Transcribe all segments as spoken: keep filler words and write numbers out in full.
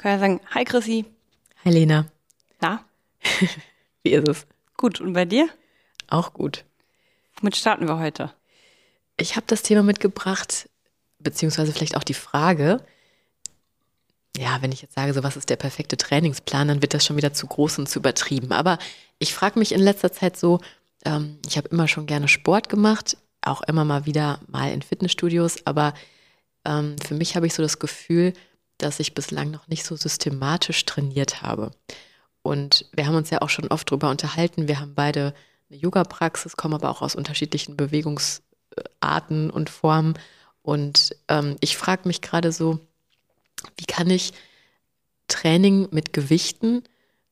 Können wir sagen, hi Chrissy. Hi Lena. Na? Wie ist es? Gut, und bei dir? Auch gut. Womit starten wir heute? Ich habe das Thema mitgebracht, beziehungsweise vielleicht auch die Frage, ja, wenn ich jetzt sage, so was ist der perfekte Trainingsplan, dann wird das schon wieder zu groß und zu übertrieben. Aber ich frage mich in letzter Zeit so, ähm, ich habe immer schon gerne Sport gemacht, auch immer mal wieder mal in Fitnessstudios, aber ähm, für mich habe ich so das Gefühl, dass ich bislang noch nicht so systematisch trainiert habe. Und wir haben uns ja auch schon oft drüber unterhalten. Wir haben beide eine Yoga-Praxis, kommen aber auch aus unterschiedlichen Bewegungsarten und Formen. Und ähm, ich frage mich gerade so, wie kann ich Training mit Gewichten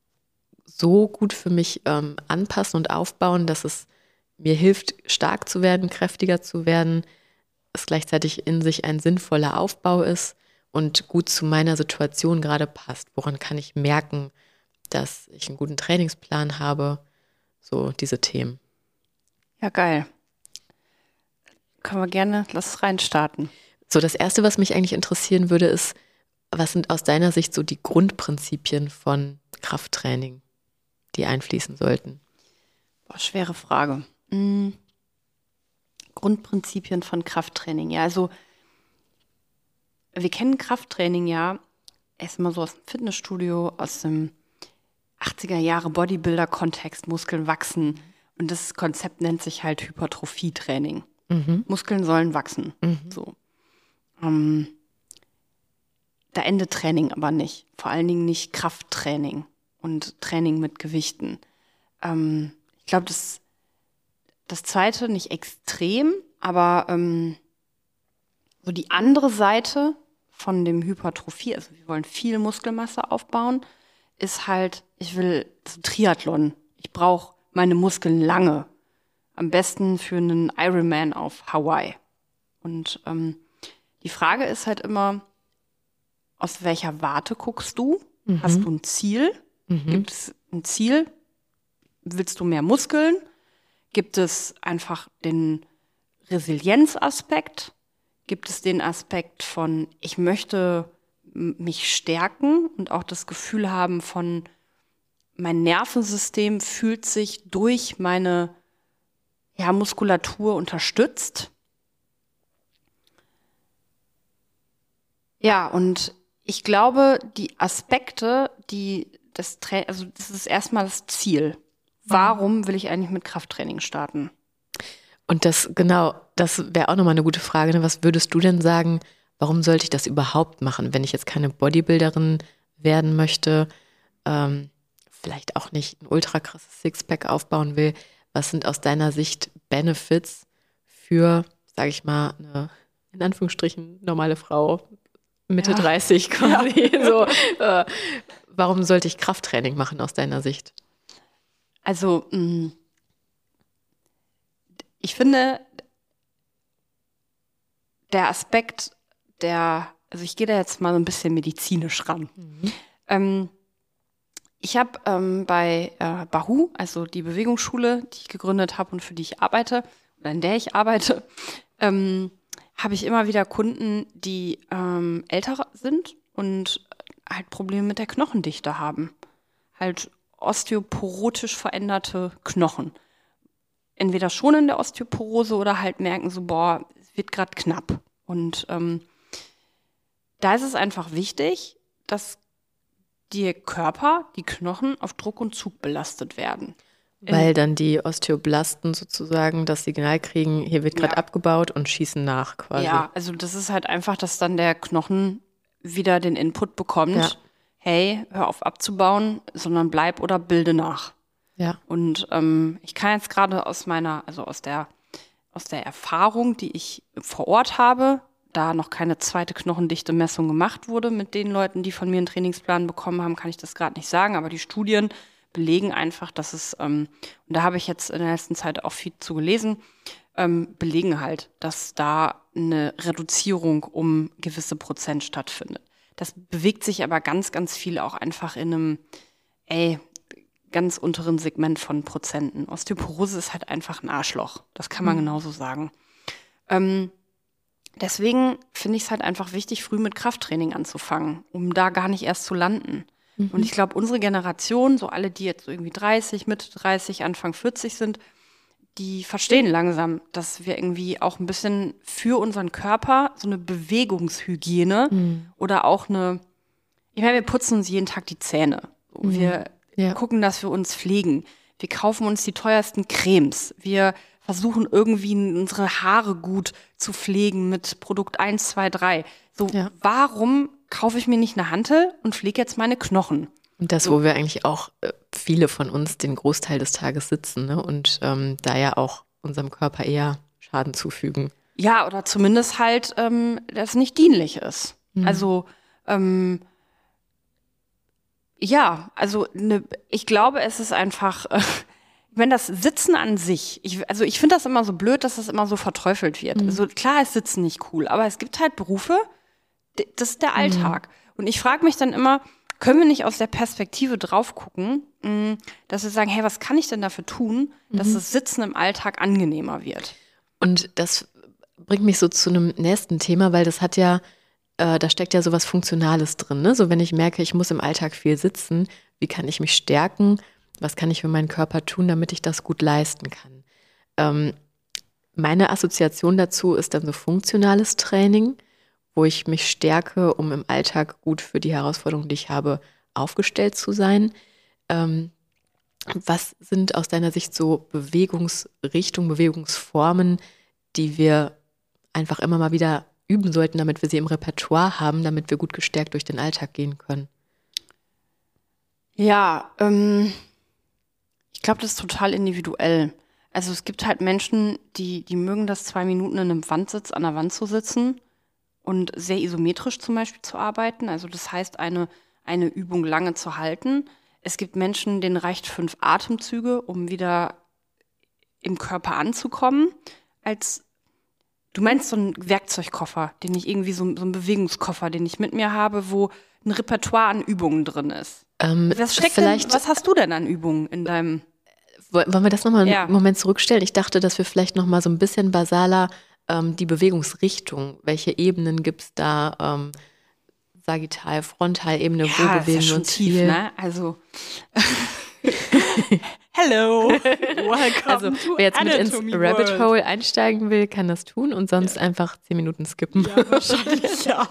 so gut für mich ähm, anpassen und aufbauen, dass es mir hilft, stark zu werden, kräftiger zu werden, es gleichzeitig in sich ein sinnvoller Aufbau ist und gut zu meiner Situation gerade passt. Woran kann ich merken, dass ich einen guten Trainingsplan habe? So diese Themen. Ja, geil. Können wir gerne, lass reinstarten. So, das Erste, was mich eigentlich interessieren würde, ist, was sind aus deiner Sicht so die Grundprinzipien von Krafttraining, die einfließen sollten? Boah, schwere Frage. Hm. Grundprinzipien von Krafttraining. Ja, also wir kennen Krafttraining ja erstmal so aus dem Fitnessstudio, aus dem achtziger Jahre Bodybuilder-Kontext, Muskeln wachsen. Und das Konzept nennt sich halt Hypertrophie-Training. Mhm. Muskeln sollen wachsen. Mhm. So. Ähm, da endet Training aber nicht. Vor allen Dingen nicht Krafttraining und Training mit Gewichten. Ähm, ich glaube, das, das zweite nicht extrem, aber ähm, so die andere Seite von dem Hypertrophie, also wir wollen viel Muskelmasse aufbauen, ist halt, ich will so Triathlon. Ich brauche meine Muskeln lange. Am besten für einen Ironman auf Hawaii. Und ähm, die Frage ist halt immer, aus welcher Warte guckst du? Mhm. Hast du ein Ziel? Mhm. Gibt es ein Ziel? Willst du mehr Muskeln? Gibt es einfach den Resilienzaspekt? Gibt es den Aspekt von, ich möchte m- mich stärken und auch das Gefühl haben von, mein Nervensystem fühlt sich durch meine ja, Muskulatur unterstützt? Ja, und ich glaube, die Aspekte, die das Tra- also das ist erstmal das Ziel. Warum will ich eigentlich mit Krafttraining starten? Und das, genau, das wäre auch nochmal eine gute Frage. Ne? Was würdest du denn sagen, warum sollte ich das überhaupt machen, wenn ich jetzt keine Bodybuilderin werden möchte, ähm, vielleicht auch nicht ein ultra krasses Sixpack aufbauen will? Was sind aus deiner Sicht Benefits für, sage ich mal, eine in Anführungsstrichen normale Frau, Mitte Ja. dreißig quasi? So, äh, warum sollte ich Krafttraining machen aus deiner Sicht? Also, mh, ich finde, der Aspekt der, also ich gehe da jetzt mal so ein bisschen medizinisch ran. Mhm. Ähm, ich habe ähm, bei äh, Bahu, also die Bewegungsschule, die ich gegründet habe und für die ich arbeite, oder in der ich arbeite, ähm, habe ich immer wieder Kunden, die ähm, älter sind und halt Probleme mit der Knochendichte haben. Halt osteoporotisch veränderte Knochen. Entweder schon in der Osteoporose oder halt merken so, boah, es wird gerade knapp. Und ähm, da ist es einfach wichtig, dass die Körper, die Knochen auf Druck und Zug belastet werden. Weil dann die Osteoblasten sozusagen das Signal kriegen, hier wird gerade Ja. abgebaut und schießen nach quasi. Ja, also das ist halt einfach, dass dann der Knochen wieder den Input bekommt, Ja. hey, hör auf abzubauen, sondern bleib oder bilde nach. Ja. Und ähm, ich kann jetzt gerade aus meiner, also aus der, aus der Erfahrung, die ich vor Ort habe, da noch keine zweite Knochendichte-Messung gemacht wurde mit den Leuten, die von mir einen Trainingsplan bekommen haben, kann ich das gerade nicht sagen, aber die Studien belegen einfach, dass es, ähm, und da habe ich jetzt in der letzten Zeit auch viel zu gelesen, ähm, belegen halt, dass da eine Reduzierung um gewisse Prozent stattfindet. Das bewegt sich aber ganz, ganz viel auch einfach in einem, ey, ganz unteren Segment von Prozenten. Osteoporose ist halt einfach ein Arschloch. Das kann man Mhm. genauso sagen. Ähm, deswegen finde ich es halt einfach wichtig, früh mit Krafttraining anzufangen, um da gar nicht erst zu landen. Mhm. Und ich glaube, unsere Generation, so alle, die jetzt so irgendwie dreißig, Mitte dreißig, Anfang vierzig sind, die verstehen langsam, dass wir irgendwie auch ein bisschen für unseren Körper so eine Bewegungshygiene mhm. oder auch eine, ich meine, wir putzen uns jeden Tag die Zähne. Mhm. Wir ja. gucken, dass wir uns pflegen. Wir kaufen uns die teuersten Cremes. Wir versuchen irgendwie unsere Haare gut zu pflegen mit Produkt eins, zwei, drei. So, ja. warum kaufe ich mir nicht eine Hantel und pflege jetzt meine Knochen? Und das, so. Wo wir eigentlich auch äh, viele von uns den Großteil des Tages sitzen, ne? Und ähm, da ja auch unserem Körper eher Schaden zufügen. Ja, oder zumindest halt, ähm, das nicht dienlich ist. Mhm. Also, ähm, ja, also ne, ich glaube, es ist einfach, äh, wenn das Sitzen an sich, ich, also ich finde das immer so blöd, dass das immer so verteufelt wird. Mhm. Also klar ist Sitzen nicht cool, aber es gibt halt Berufe, das ist der Alltag. Mhm. Und ich frage mich dann immer, können wir nicht aus der Perspektive drauf gucken, dass wir sagen, hey, was kann ich denn dafür tun, dass mhm. das Sitzen im Alltag angenehmer wird? Und das bringt mich so zu einem nächsten Thema, weil das hat ja, äh, da steckt ja sowas Funktionales drin, ne? So wenn ich merke, ich muss im Alltag viel sitzen, wie kann ich mich stärken? Was kann ich für meinen Körper tun, damit ich das gut leisten kann? Ähm, meine Assoziation dazu ist dann so funktionales Training, wo ich mich stärke, um im Alltag gut für die Herausforderungen, die ich habe, aufgestellt zu sein. Ähm, was sind aus deiner Sicht so Bewegungsrichtungen, Bewegungsformen, die wir einfach immer mal wieder üben sollten, damit wir sie im Repertoire haben, damit wir gut gestärkt durch den Alltag gehen können? Ja, ähm, ich glaube, das ist total individuell. Also es gibt halt Menschen, die, die mögen das zwei Minuten in einem Wandsitz an der Wand zu sitzen und sehr isometrisch zum Beispiel zu arbeiten. Also das heißt, eine, eine Übung lange zu halten. Es gibt Menschen, denen reicht fünf Atemzüge, um wieder im Körper anzukommen. Als du meinst so einen Werkzeugkoffer, den ich irgendwie so, so einen Bewegungskoffer, den ich mit mir habe, wo ein Repertoire an Übungen drin ist. Ähm, was steckt denn, was hast du denn an Übungen in deinem? Wollen wir das nochmal ja. einen Moment zurückstellen? Ich dachte, dass wir vielleicht nochmal so ein bisschen basaler ähm, die Bewegungsrichtung, welche Ebenen gibt es da? Ähm, Sagittal, Frontalebene, ja, wo bewegen ist ja wir schon uns tief, viel? Ne? Also Hello, welcome also to wer jetzt mit ins Anatomy Rabbit World. Hole einsteigen will, kann das tun und sonst ja. einfach zehn Minuten skippen. Ja, wahrscheinlich, ja.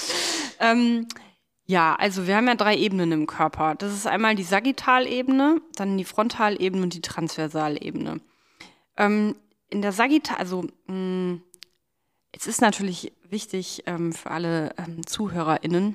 ähm, ja, also wir haben ja drei Ebenen im Körper. Das ist einmal die Sagittalebene, dann die Frontalebene und die Transversalebene. Ähm, in der Sagittal, also mh, es ist natürlich wichtig ähm, für alle ähm, ZuhörerInnen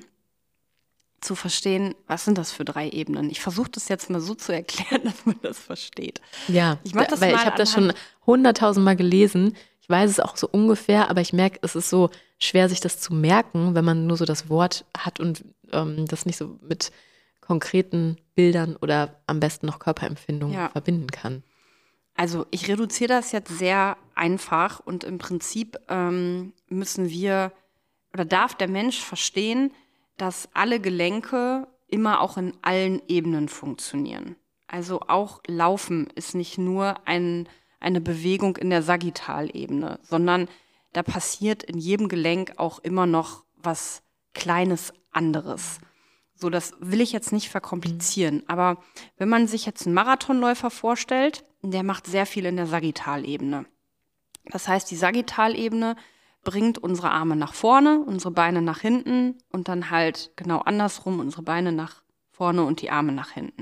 zu verstehen, was sind das für drei Ebenen. Ich versuche das jetzt mal so zu erklären, dass man das versteht. Ja, ich mach das weil mal ich habe das schon hunderttausend Mal gelesen. Ich weiß es auch so ungefähr, aber ich merke, es ist so schwer, sich das zu merken, wenn man nur so das Wort hat und ähm, das nicht so mit konkreten Bildern oder am besten noch Körperempfindungen ja. verbinden kann. Also ich reduziere das jetzt sehr einfach und im Prinzip ähm, müssen wir oder darf der Mensch verstehen, dass alle Gelenke immer auch in allen Ebenen funktionieren. Also auch Laufen ist nicht nur ein, eine Bewegung in der Sagittalebene, sondern da passiert in jedem Gelenk auch immer noch was Kleines anderes. So, das will ich jetzt nicht verkomplizieren. Aber wenn man sich jetzt einen Marathonläufer vorstellt, der macht sehr viel in der Sagittalebene. Das heißt, die Sagittalebene bringt unsere Arme nach vorne, unsere Beine nach hinten und dann halt genau andersrum, unsere Beine nach vorne und die Arme nach hinten.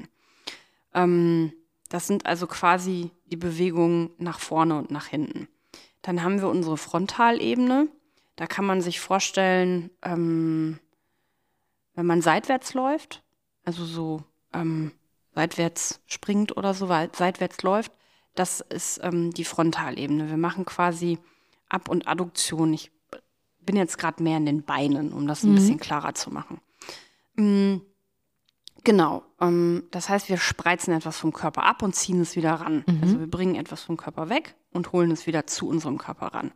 Ähm, das sind also quasi die Bewegungen nach vorne und nach hinten. Dann haben wir unsere Frontalebene. Da kann man sich vorstellen, ähm, wenn man seitwärts läuft, also so ähm, seitwärts springt oder so, seitwärts läuft, das ist ähm, die Frontalebene. Wir machen quasi Ab- und Adduktion. Ich bin jetzt gerade mehr in den Beinen, um das ein mhm. bisschen klarer zu machen. Mhm. Genau. Ähm, das heißt, wir spreizen etwas vom Körper ab und ziehen es wieder ran. Mhm. Also wir bringen etwas vom Körper weg und holen es wieder zu unserem Körper ran.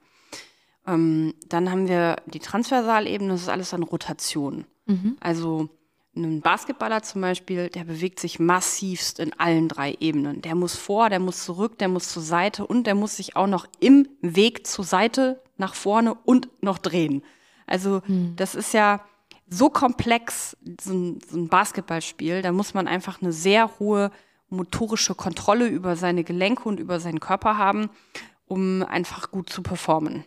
Ähm, dann haben wir die Transversalebene, das ist alles an Rotation. Mhm. Also ein Basketballer zum Beispiel, der bewegt sich massivst in allen drei Ebenen. Der muss vor, der muss zurück, der muss zur Seite und der muss sich auch noch im Weg zur Seite nach vorne und noch drehen. Also hm. das ist ja so komplex, so ein, so ein Basketballspiel. Da muss man einfach eine sehr hohe motorische Kontrolle über seine Gelenke und über seinen Körper haben, um einfach gut zu performen.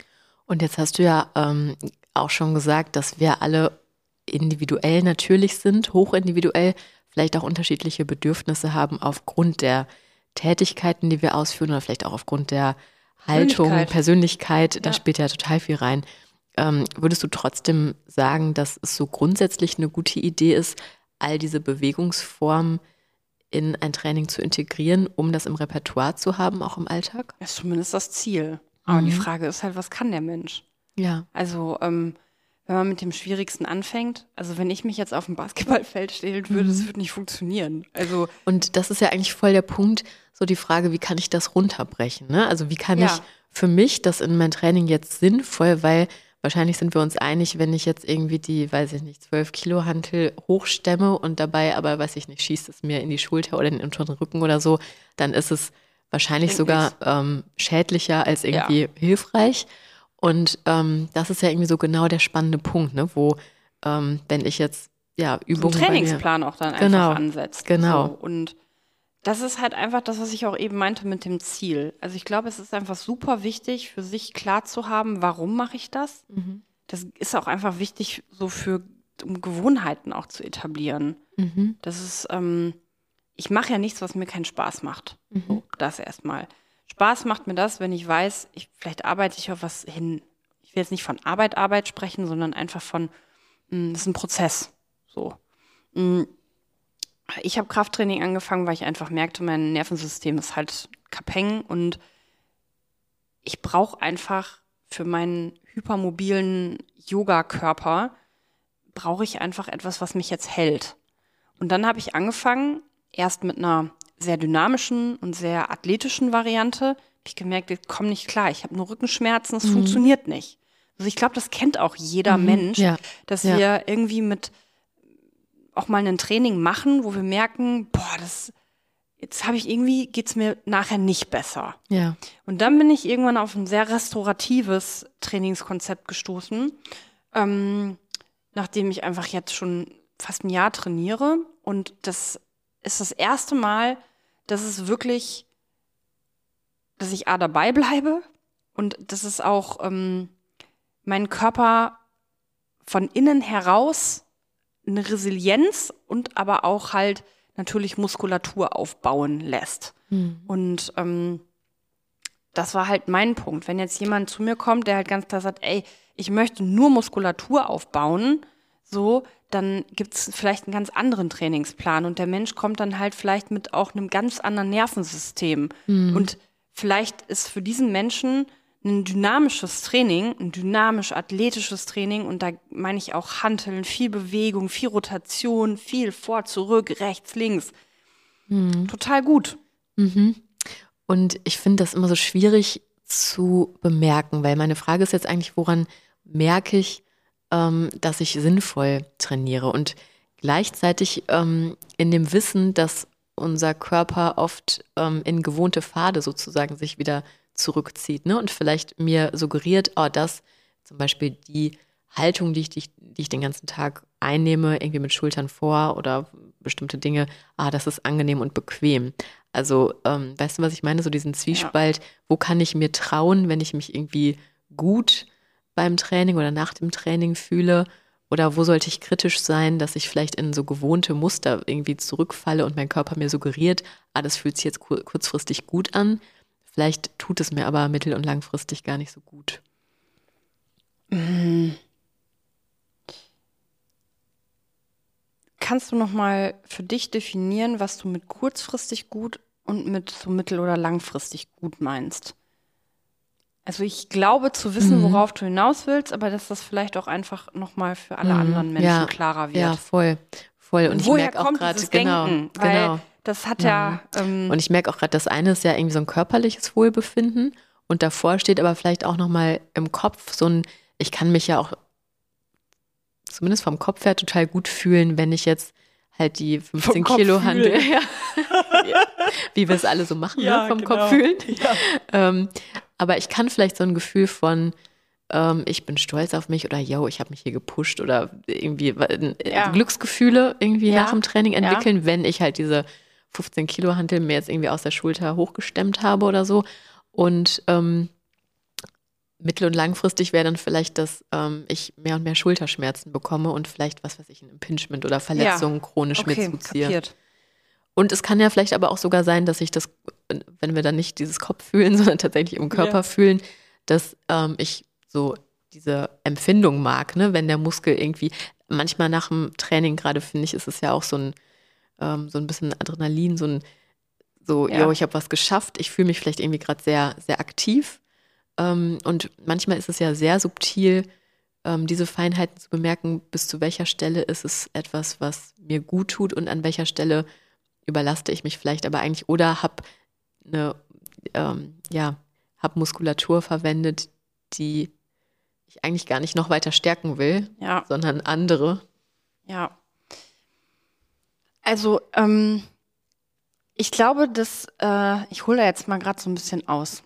Und jetzt hast du ja ähm, auch schon gesagt, dass wir alle individuell natürlich sind, hochindividuell, vielleicht auch unterschiedliche Bedürfnisse haben aufgrund der Tätigkeiten, die wir ausführen oder vielleicht auch aufgrund der Haltung, Persönlichkeit, Persönlichkeit da ja. spielt ja total viel rein. Ähm, würdest du trotzdem sagen, dass es so grundsätzlich eine gute Idee ist, all diese Bewegungsformen in ein Training zu integrieren, um das im Repertoire zu haben, auch im Alltag? Das ist zumindest das Ziel. Aber mhm. die Frage ist halt, was kann der Mensch? Ja. Also, ähm, wenn man mit dem Schwierigsten anfängt, also wenn ich mich jetzt auf ein Basketballfeld stellen würde, mhm. das würde nicht funktionieren. Also und das ist ja eigentlich voll der Punkt, so die Frage, wie kann ich das runterbrechen? Ne? Also wie kann ja. ich für mich das in mein Training jetzt sinnvoll, weil wahrscheinlich sind wir uns einig, wenn ich jetzt irgendwie die, weiß ich nicht, zwölf Kilo Hantel hochstemme und dabei aber, weiß ich nicht, schießt es mir in die Schulter oder in den unteren Rücken oder so, dann ist es wahrscheinlich sogar ähm, schädlicher als irgendwie ja. hilfreich. Und ähm, das ist ja irgendwie so genau der spannende Punkt, ne, wo, ähm, wenn ich jetzt, ja, Übungen so einen Trainingsplan auch dann genau, einfach ansetzt. Genau. So. Und das ist halt einfach das, was ich auch eben meinte mit dem Ziel. Also ich glaube, es ist einfach super wichtig, für sich klar zu haben, warum mache ich das? Mhm. Das ist auch einfach wichtig, so für, um Gewohnheiten auch zu etablieren. Mhm. Das ist, ähm, ich mache ja nichts, was mir keinen Spaß macht. Mhm. So, das erstmal. Spaß macht mir das, wenn ich weiß, ich, vielleicht arbeite ich auf was hin. Ich will jetzt nicht von Arbeit, Arbeit sprechen, sondern einfach von, mh, das ist ein Prozess. So. Mh, ich habe Krafttraining angefangen, weil ich einfach merkte, mein Nervensystem ist halt kapeng und ich brauche einfach für meinen hypermobilen Yoga-Körper, brauche ich einfach etwas, was mich jetzt hält. Und dann habe ich angefangen, erst mit einer sehr dynamischen und sehr athletischen Variante, habe ich gemerkt, ich komme nicht klar, ich habe nur Rückenschmerzen, es mhm. funktioniert nicht. Also ich glaube, das kennt auch jeder mhm, Mensch, ja. dass ja. wir irgendwie mit auch mal ein Training machen, wo wir merken, boah, das jetzt habe ich irgendwie, geht's mir nachher nicht besser. Ja. Und dann bin ich irgendwann auf ein sehr restauratives Trainingskonzept gestoßen, ähm, nachdem ich einfach jetzt schon fast ein Jahr trainiere. Und das ist das erste Mal, dass es wirklich, dass ich A, dabei bleibe und dass es auch ähm, meinen Körper von innen heraus eine Resilienz und aber auch halt natürlich Muskulatur aufbauen lässt. Mhm. Und ähm, das war halt mein Punkt. Wenn jetzt jemand zu mir kommt, der halt ganz klar sagt, ey, ich möchte nur Muskulatur aufbauen, so, dann gibt es vielleicht einen ganz anderen Trainingsplan und der Mensch kommt dann halt vielleicht mit auch einem ganz anderen Nervensystem. Mhm. Und vielleicht ist für diesen Menschen ein dynamisches Training, ein dynamisch-athletisches Training und da meine ich auch Hanteln, viel Bewegung, viel Rotation, viel vor, zurück, rechts, links. Mhm. Total gut. Mhm. Und ich finde das immer so schwierig zu bemerken, weil meine Frage ist jetzt eigentlich, woran merke ich, ähm, dass ich sinnvoll trainiere und gleichzeitig ähm, in dem Wissen, dass unser Körper oft ähm, in gewohnte Pfade sozusagen sich wieder zurückzieht, ne? Und vielleicht mir suggeriert, oh, das zum Beispiel die Haltung, die ich, die, ich, die ich den ganzen Tag einnehme, irgendwie mit Schultern vor oder bestimmte Dinge, ah, das ist angenehm und bequem. Also, ähm, weißt du, was ich meine? So diesen Zwiespalt, ja. Wo kann ich mir trauen, wenn ich mich irgendwie gut beim Training oder nach dem Training fühle? Oder wo sollte ich kritisch sein, dass ich vielleicht in so gewohnte Muster irgendwie zurückfalle und mein Körper mir suggeriert, ah, das fühlt sich jetzt kur- kurzfristig gut an. Vielleicht tut es mir aber mittel- und langfristig gar nicht so gut. Mhm. Kannst du noch mal für dich definieren, was du mit kurzfristig gut und mit so mittel- oder langfristig gut meinst? Also ich glaube zu wissen, mhm. worauf du hinaus willst, aber dass das vielleicht auch einfach noch mal für alle mhm. anderen Menschen ja, klarer wird. Ja, voll, voll. Und, und ich woher merke kommt auch gerade, genau, Denken? Weil genau. Das hat mhm. ja. Ähm, und ich merke auch gerade, das eine ist ja irgendwie so ein körperliches Wohlbefinden und davor steht aber vielleicht auch noch mal im Kopf so ein, ich kann mich ja auch zumindest vom Kopf her total gut fühlen, wenn ich jetzt halt die fünfzehn Vom Kilo Kopf Hantel, fühlen. ja. Wie wir es alle so machen, Ja, ne? Vom genau. Kopf fühlen. Ja. Ähm, aber ich kann vielleicht so ein Gefühl von, ähm, ich bin stolz auf mich oder yo, ich habe mich hier gepusht oder irgendwie äh, Ja. Glücksgefühle irgendwie Ja. nach dem Training Ja. entwickeln, wenn ich halt diese fünfzehn Kilo Hantel mir jetzt irgendwie aus der Schulter hochgestemmt habe oder so. Und ähm, mittel- und langfristig wäre dann vielleicht, dass ähm, ich mehr und mehr Schulterschmerzen bekomme und vielleicht, was weiß ich, ein Impingement oder Verletzungen chronisch Okay, mir zuziehe. kapiert. Und es kann ja vielleicht aber auch sogar sein, dass ich das, wenn wir dann nicht dieses Kopf fühlen, sondern tatsächlich im Körper Ja. fühlen, dass ähm, ich so diese Empfindung mag, ne? Wenn der Muskel irgendwie, manchmal nach dem Training gerade, finde ich, ist es ja auch so ein, ähm, so ein bisschen Adrenalin, so ein, so, Ja. yo, ich habe was geschafft, ich fühle mich vielleicht irgendwie gerade sehr, sehr aktiv. Ähm, und manchmal ist es ja sehr subtil, ähm, diese Feinheiten zu bemerken, bis zu welcher Stelle ist es etwas, was mir gut tut und an welcher Stelle überlaste ich mich vielleicht aber eigentlich oder habe eine, ähm, ja, habe Muskulatur verwendet, die ich eigentlich gar nicht noch weiter stärken will, Ja. sondern andere. Ja. Also, ähm, ich glaube, dass, äh, ich hole da jetzt mal gerade so ein bisschen aus.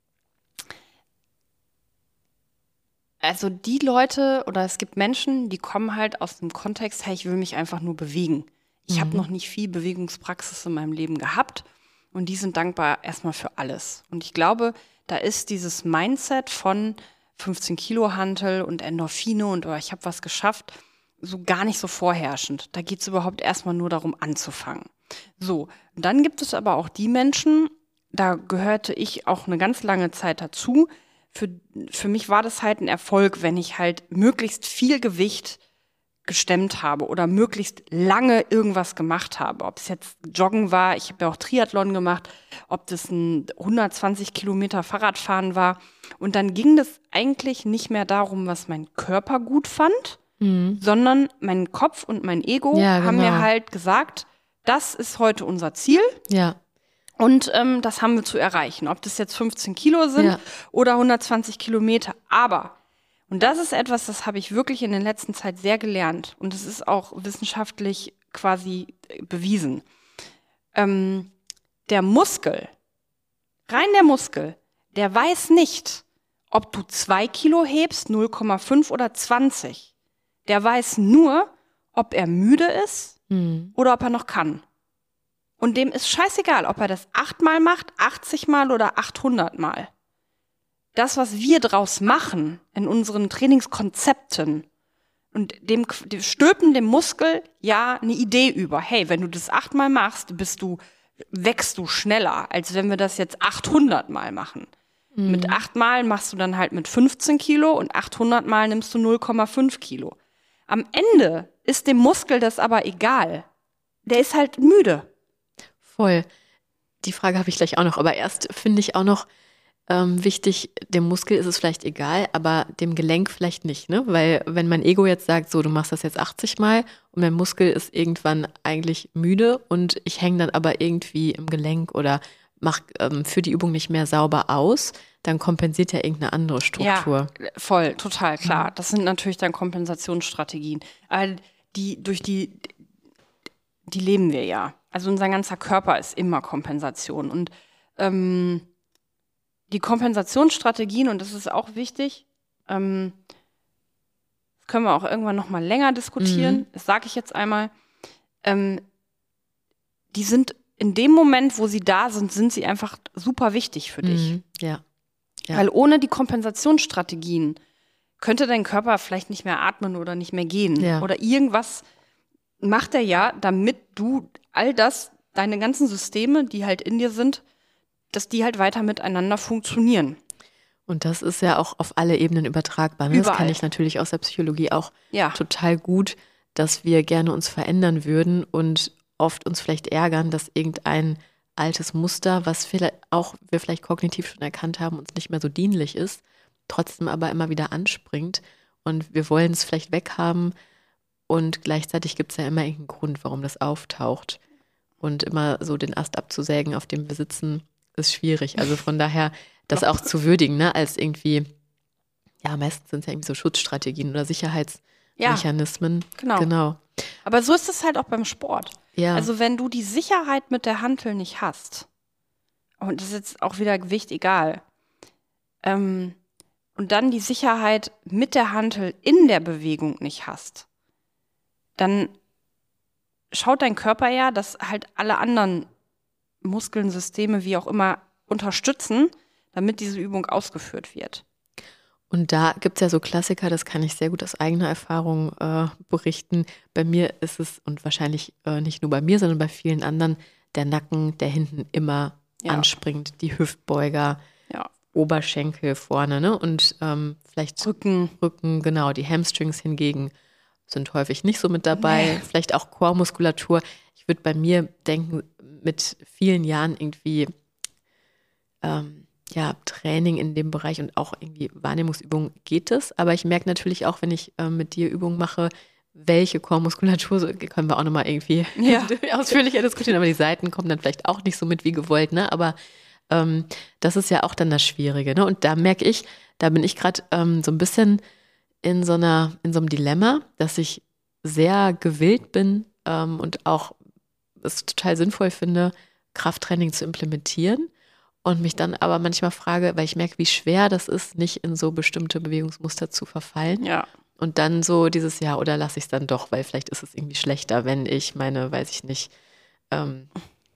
Also die Leute oder es gibt Menschen, die kommen halt aus dem Kontext, hey, ich will mich einfach nur bewegen. Ich habe noch nicht viel Bewegungspraxis in meinem Leben gehabt und die sind dankbar erstmal für alles. Und ich glaube, da ist dieses Mindset von fünfzehn Kilo Hantel und Endorphine und oh, ich habe was geschafft, so gar nicht so vorherrschend. Da geht es überhaupt erstmal nur darum, anzufangen. So, und dann gibt es aber auch die Menschen, da gehörte ich auch eine ganz lange Zeit dazu. Für, für mich war das halt ein Erfolg, wenn ich halt möglichst viel Gewicht gestemmt habe oder möglichst lange irgendwas gemacht habe. Ob es jetzt Joggen war, ich habe ja auch Triathlon gemacht, ob das ein hundertzwanzig Kilometer Fahrradfahren war. Und dann ging das eigentlich nicht mehr darum, was mein Körper gut fand, Mhm. sondern mein Kopf und mein Ego Ja, haben genau. mir halt gesagt, das ist heute unser Ziel. Ja, Und ähm, das haben wir zu erreichen. Ob das jetzt fünfzehn Kilo sind Ja. oder hundertzwanzig Kilometer. Aber, und das ist etwas, das habe ich wirklich in der letzten Zeit sehr gelernt. Und es ist auch wissenschaftlich quasi äh, bewiesen. Ähm, der Muskel, rein der Muskel, der weiß nicht, ob du zwei Kilo hebst, null Komma fünf oder zwanzig. Der weiß nur, ob er müde ist Mhm. oder ob er noch kann. Und dem ist scheißegal, ob er das achtmal macht, achtzig Mal oder achthundert Mal. Das, was wir draus machen in unseren Trainingskonzepten und dem, dem stülpen dem Muskel ja eine Idee über. Hey, wenn du das achtmal machst, bist du, wächst du schneller, als wenn wir das jetzt achthundert Mal machen. Mhm. Mit achtmal machst du dann halt mit fünfzehn Kilo und achthundert Mal nimmst du null Komma fünf Kilo. Am Ende ist dem Muskel das aber egal. Der ist halt müde. Voll. Die Frage habe ich gleich auch noch. Aber erst finde ich auch noch ähm, wichtig, dem Muskel ist es vielleicht egal, aber dem Gelenk vielleicht nicht. Ne? Weil wenn mein Ego jetzt sagt, so, du machst das jetzt achtzig Mal und mein Muskel ist irgendwann eigentlich müde und ich hänge dann aber irgendwie im Gelenk oder mache ähm, für die Übung nicht mehr sauber aus, dann kompensiert ja irgendeine andere Struktur. Ja, voll, total, klar. Das sind natürlich dann Kompensationsstrategien. Aber die, durch die, die leben wir ja. Also unser ganzer Körper ist immer Kompensation. Und ähm, die Kompensationsstrategien, und das ist auch wichtig, ähm, das können wir auch irgendwann noch mal länger diskutieren, Mhm. das sage ich jetzt einmal, ähm, die sind in dem Moment, wo sie da sind, sind sie einfach super wichtig für dich. Mhm. Ja. Ja. Weil ohne die Kompensationsstrategien könnte dein Körper vielleicht nicht mehr atmen oder nicht mehr gehen. Ja. Oder irgendwas macht er ja, damit du all das, deine ganzen Systeme, die halt in dir sind, dass die halt weiter miteinander funktionieren. Und das ist ja auch auf alle Ebenen übertragbar. Ne? Das Überall. kenne ich natürlich aus der Psychologie auch Ja. total gut, dass wir gerne uns verändern würden und oft uns vielleicht ärgern, dass irgendein altes Muster, was vielleicht auch wir vielleicht kognitiv schon erkannt haben, uns nicht mehr so dienlich ist, trotzdem aber immer wieder anspringt und wir wollen es vielleicht weghaben und gleichzeitig gibt es ja immer irgendeinen Grund, warum das auftaucht. Und immer so den Ast abzusägen, auf dem wir sitzen, ist schwierig. Also von daher, das auch zu würdigen, ne, als irgendwie, ja, meistens sind es ja irgendwie so Schutzstrategien oder Sicherheitsmechanismen, Mechanismen. Genau. genau. Aber so ist es halt auch beim Sport. Ja. Also wenn du die Sicherheit mit der Hantel nicht hast, und das ist jetzt auch wieder Gewicht egal, ähm, und dann die Sicherheit mit der Hantel in der Bewegung nicht hast, dann schaut dein Körper ja, dass halt alle anderen Muskeln, Systeme, wie auch immer, unterstützen, damit diese Übung ausgeführt wird. Und da gibt es ja so Klassiker, das kann ich sehr gut aus eigener Erfahrung äh, berichten. Bei mir ist es, und wahrscheinlich äh, nicht nur bei mir, sondern bei vielen anderen, der Nacken, der hinten immer ja. anspringt, die Hüftbeuger, ja. Oberschenkel vorne, ne? Und ähm, vielleicht Rücken. Rücken, genau. Die Hamstrings hingegen sind häufig nicht so mit dabei. Nee. Vielleicht auch Core-Muskulatur. Ich würde bei mir denken, mit vielen Jahren irgendwie ähm, ja, Training in dem Bereich und auch irgendwie Wahrnehmungsübungen geht es. Aber ich merke natürlich auch, wenn ich äh, mit dir Übungen mache, welche Core-Muskulatur, so können wir auch nochmal irgendwie ja. ausführlicher diskutieren, aber die Seiten kommen dann vielleicht auch nicht so mit wie gewollt, ne? Aber ähm, das ist ja auch dann das Schwierige, ne? Und da merke ich, da bin ich gerade ähm, so ein bisschen in so einer, in so einem Dilemma, dass ich sehr gewillt bin ähm, und auch es total sinnvoll finde, Krafttraining zu implementieren. Und mich dann aber manchmal frage, weil ich merke, wie schwer das ist, nicht in so bestimmte Bewegungsmuster zu verfallen. Ja. Und dann so dieses Jahr, oder lasse ich es dann doch, weil vielleicht ist es irgendwie schlechter, wenn ich meine, weiß ich nicht, ähm,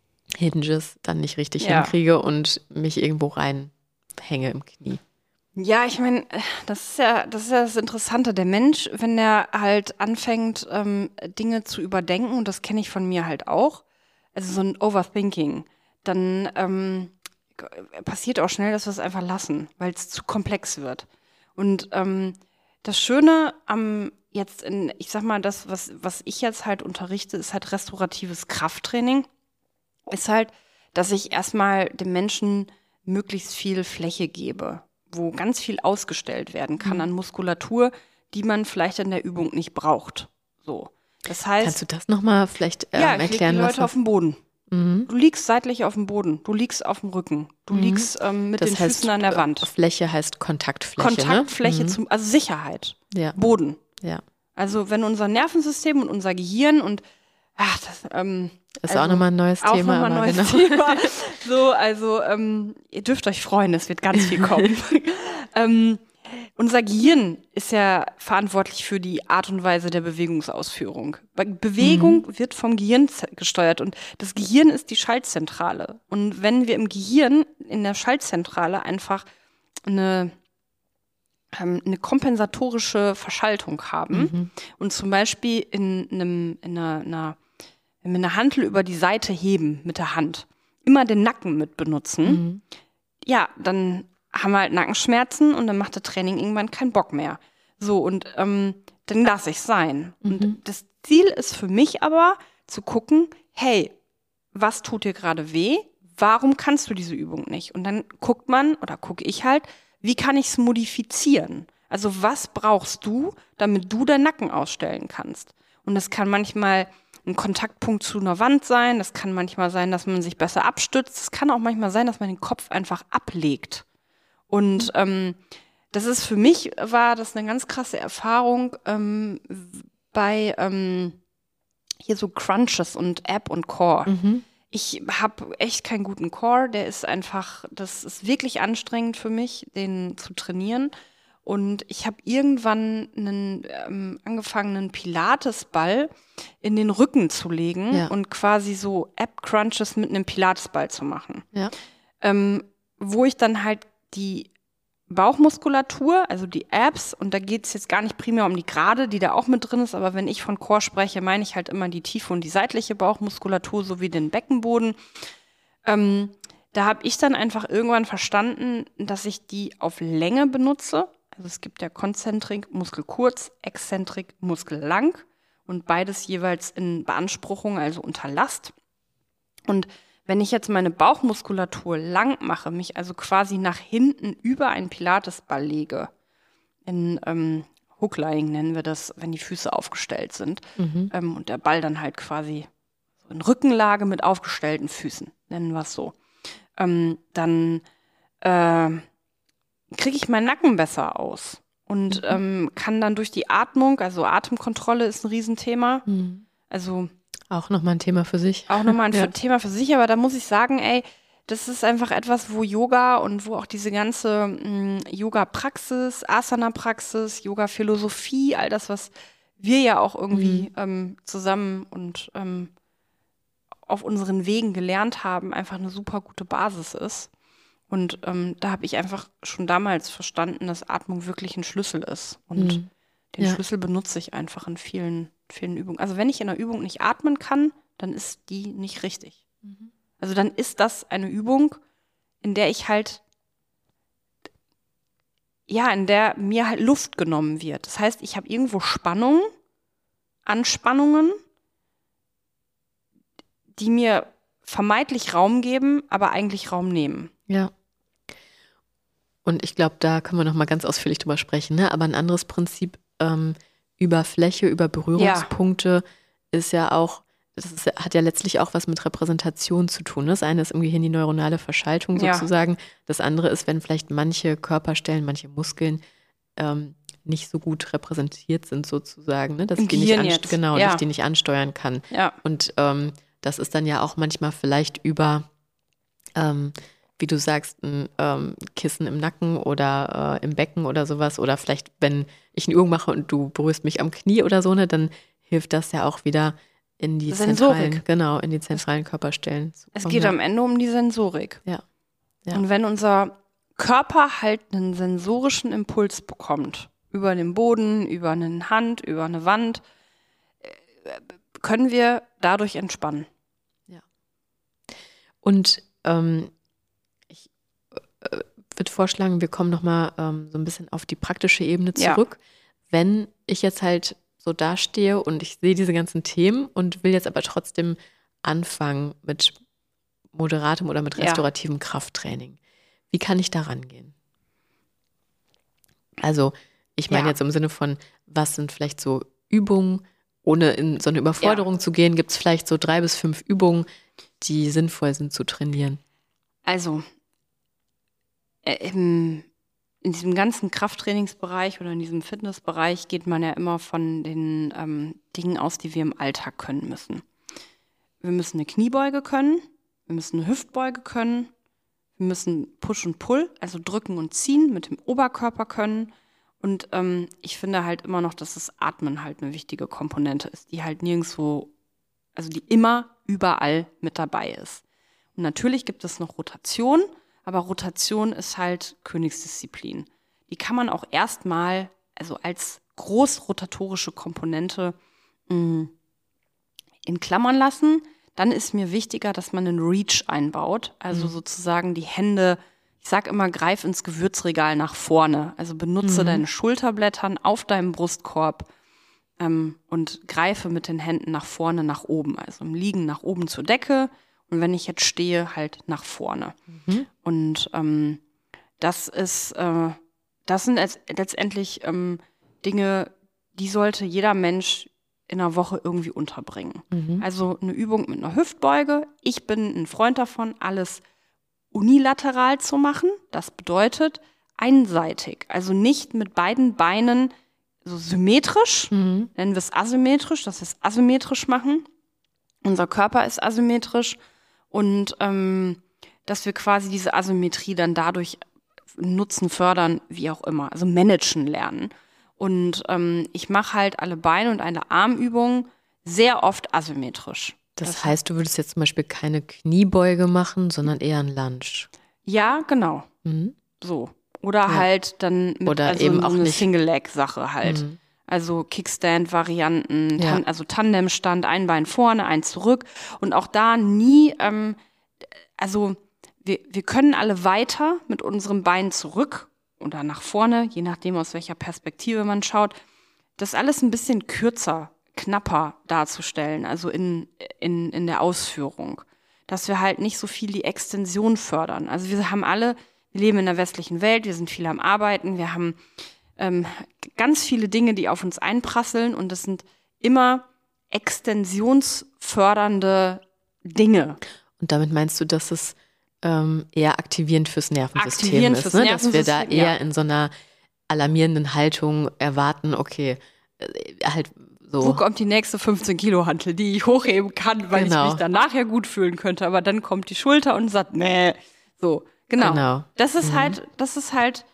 Hinges dann nicht richtig ja. hinkriege und mich irgendwo reinhänge im Knie. Ja, ich meine, das ist ja, das ist ja das Interessante. Der Mensch, wenn der halt anfängt, ähm, Dinge zu überdenken, und das kenne ich von mir halt auch, also so ein Overthinking, dann ähm, passiert auch schnell, dass wir es einfach lassen, weil es zu komplex wird. Und ähm, das Schöne am jetzt in, ich sag mal, das, was, was ich jetzt halt unterrichte, ist halt restauratives Krafttraining, ist halt, dass ich erstmal dem Menschen möglichst viel Fläche gebe, wo ganz viel ausgestellt werden kann an Muskulatur, die man vielleicht in der Übung nicht braucht. So. Das heißt, kannst du das nochmal vielleicht äh, ja, erklären? Ja, ich leg die Leute was auf den Boden. Mhm. Du liegst seitlich auf dem Boden, du liegst auf dem Rücken, du mhm. liegst ähm, mit das den heißt, Füßen an der Wand. Fläche heißt Kontaktfläche. Kontaktfläche, ne? zum, also Sicherheit, ja. Boden. Ja. Also wenn unser Nervensystem und unser Gehirn und ach, das ähm, ist also auch nochmal ein neues auch Thema. Auch nochmal ein neues genau. Thema. So, also ähm, ihr dürft euch freuen, es wird ganz viel kommen. ähm, unser Gehirn ist ja verantwortlich für die Art und Weise der Bewegungsausführung. Bewegung mhm. wird vom Gehirn gesteuert und das Gehirn ist die Schaltzentrale. Und wenn wir im Gehirn in der Schaltzentrale einfach eine eine kompensatorische Verschaltung haben mhm. und zum Beispiel in, einem, in einer, einer, wenn wir eine Hantel über die Seite heben mit der Hand, immer den Nacken mit benutzen, mhm. ja, dann haben wir halt Nackenschmerzen und dann macht das Training irgendwann keinen Bock mehr. So, und ähm, dann lasse ich es sein. Mhm. Und das Ziel ist für mich aber, zu gucken, hey, was tut dir gerade weh? Warum kannst du diese Übung nicht? Und dann guckt man, oder gucke ich halt, wie kann ich es modifizieren? Also was brauchst du, damit du deinen Nacken ausstellen kannst? Und das kann manchmal ein Kontaktpunkt zu einer Wand sein. Das kann manchmal sein, dass man sich besser abstützt. Es kann auch manchmal sein, dass man den Kopf einfach ablegt. Und ähm, das ist für mich, war das eine ganz krasse Erfahrung ähm, bei ähm, hier so Crunches und Ab und Core. Mhm. Ich habe echt keinen guten Core, der ist einfach, das ist wirklich anstrengend für mich, den zu trainieren. Und ich habe irgendwann einen ähm, angefangen, einen Pilatesball in den Rücken zu legen ja. und quasi so Ab-Crunches mit einem Pilatesball zu machen. Ja. Ähm, wo ich dann halt die Bauchmuskulatur, also die Abs, und da geht es jetzt gar nicht primär um die Gerade, die da auch mit drin ist, aber wenn ich von Core spreche, meine ich halt immer die tiefe und die seitliche Bauchmuskulatur sowie den Beckenboden. Ähm, da habe ich dann einfach irgendwann verstanden, dass ich die auf Länge benutze. Also es gibt ja Konzentrik, Muskel kurz, Exzentrik, Muskel lang und beides jeweils in Beanspruchung, also unter Last. Und wenn ich jetzt meine Bauchmuskulatur lang mache, mich also quasi nach hinten über einen Pilatesball lege, in ähm, Hooklying nennen wir das, wenn die Füße aufgestellt sind, mhm. ähm, und der Ball dann halt quasi so in Rückenlage mit aufgestellten Füßen, nennen wir es so, ähm, dann äh, kriege ich meinen Nacken besser aus. und mhm. ähm, kann dann durch die Atmung, also Atemkontrolle ist ein Riesenthema. Mhm. Also auch nochmal ein Thema für sich. Auch nochmal ein ja. Thema für sich, aber da muss ich sagen, ey, das ist einfach etwas, wo Yoga und wo auch diese ganze mh, Yoga-Praxis, Asana-Praxis, Yoga-Philosophie, all das, was wir ja auch irgendwie mhm. ähm, zusammen und ähm, auf unseren Wegen gelernt haben, einfach eine super gute Basis ist. Und ähm, da habe ich einfach schon damals verstanden, dass Atmung wirklich ein Schlüssel ist. Und mhm. den ja. Schlüssel benutze ich einfach in vielen, vielen Übungen. Also wenn ich in einer Übung nicht atmen kann, dann ist die nicht richtig. Mhm. Also dann ist das eine Übung, in der ich halt, ja, in der mir halt Luft genommen wird. Das heißt, ich habe irgendwo Spannungen, Anspannungen, die mir vermeintlich Raum geben, aber eigentlich Raum nehmen. Ja. Und ich glaube, da können wir noch mal ganz ausführlich drüber sprechen, ne? Aber ein anderes Prinzip ähm, über Fläche, über Berührungspunkte ja. ist ja auch, das ist, hat ja letztlich auch was mit Repräsentation zu tun. Das eine ist im Gehirn die neuronale Verschaltung sozusagen. Ja. Das andere ist, wenn vielleicht manche Körperstellen, manche Muskeln ähm, nicht so gut repräsentiert sind sozusagen, ne? Dass ich die nicht anst- genau, ja. dass ich die nicht ansteuern kann. Ja. Und ähm, das ist dann ja auch manchmal vielleicht über, ähm, wie du sagst, ein ähm, Kissen im Nacken oder äh, im Becken oder sowas. Oder vielleicht, wenn ich eine Übung mache und du berührst mich am Knie oder so, ne, dann hilft das ja auch wieder in die Sensorik. zentralen, genau, in die zentralen Körperstellen. Es geht ja. am Ende um die Sensorik. Ja. ja. Und wenn unser Körper halt einen sensorischen Impuls bekommt, über den Boden, über eine Hand, über eine Wand, können wir dadurch entspannen. Ja. Und ähm, ich äh, würde vorschlagen, wir kommen nochmal ähm, so ein bisschen auf die praktische Ebene zurück. Ja. Wenn ich jetzt halt so dastehe und ich sehe diese ganzen Themen und will jetzt aber trotzdem anfangen mit moderatem oder mit restaurativem ja. Krafttraining. Wie kann ich da rangehen? Also ich meine ja. jetzt im Sinne von, was sind vielleicht so Übungen, ohne in so eine Überforderung ja. zu gehen, gibt es vielleicht so drei bis fünf Übungen, die sinnvoll sind zu trainieren? Also äh, im In diesem ganzen Krafttrainingsbereich oder in diesem Fitnessbereich geht man ja immer von den ähm, Dingen aus, die wir im Alltag können müssen. Wir müssen eine Kniebeuge können, wir müssen eine Hüftbeuge können, wir müssen Push und Pull, also drücken und ziehen mit dem Oberkörper können. Und ähm, ich finde halt immer noch, dass das Atmen halt eine wichtige Komponente ist, die halt nirgendwo, also die immer überall mit dabei ist. Und natürlich gibt es noch Rotation, aber Rotation ist halt Königsdisziplin. Die kann man auch erstmal, also als großrotatorische Komponente mh, in Klammern lassen. Dann ist mir wichtiger, dass man einen Reach einbaut, also mhm. sozusagen die Hände, ich sag immer, greif ins Gewürzregal nach vorne. Also benutze mhm. deine Schulterblättern auf deinem Brustkorb ähm, und greife mit den Händen nach vorne, nach oben. Also im Liegen nach oben zur Decke. Und wenn ich jetzt stehe, halt nach vorne. Mhm. Und ähm, das ist, äh, das sind als, letztendlich ähm, Dinge, die sollte jeder Mensch in einer Woche irgendwie unterbringen. Mhm. Also eine Übung mit einer Hüftbeuge. Ich bin ein Freund davon, alles unilateral zu machen. Das bedeutet einseitig. Also nicht mit beiden Beinen so symmetrisch, mhm. nennen wir es asymmetrisch, dass wir es asymmetrisch machen. Unser Körper ist asymmetrisch. Und ähm, dass wir quasi diese Asymmetrie dann dadurch nutzen, fördern, wie auch immer, also managen lernen. Und ähm, ich mache halt alle Beine und eine Armübung sehr oft asymmetrisch. Das, das heißt, du würdest jetzt zum Beispiel keine Kniebeuge machen, sondern eher ein Lunge. Ja, genau. Mhm. So. Oder ja. halt dann mit Oder also eben so auch eine nicht. Single-Leg-Sache halt. Mhm. Also Kickstand-Varianten, Ja. Tan- also Tandemstand, ein Bein vorne, ein zurück. Und auch da nie, ähm, also wir, wir können alle weiter mit unserem Bein zurück oder nach vorne, je nachdem, aus welcher Perspektive man schaut. Das alles ein bisschen kürzer, knapper darzustellen, also in, in, in der Ausführung. Dass wir halt nicht so viel die Extension fördern. Also wir haben alle, wir leben in der westlichen Welt, wir sind viel am Arbeiten, wir haben ähm, ganz viele Dinge, die auf uns einprasseln und das sind immer extensionsfördernde Dinge. Und damit meinst du, dass es ähm, eher aktivierend fürs Nervensystem aktivierend ist, fürs ne? Nervensystem, dass wir da eher ja. in so einer alarmierenden Haltung erwarten, okay, äh, halt so. Wo kommt die nächste fünfzehn Kilo Hantel, die ich hochheben kann, weil Genau. ich mich dann nachher gut fühlen könnte. Aber dann kommt die Schulter und sagt, nee, so, genau. Genau. Das ist Mhm. halt, das ist halt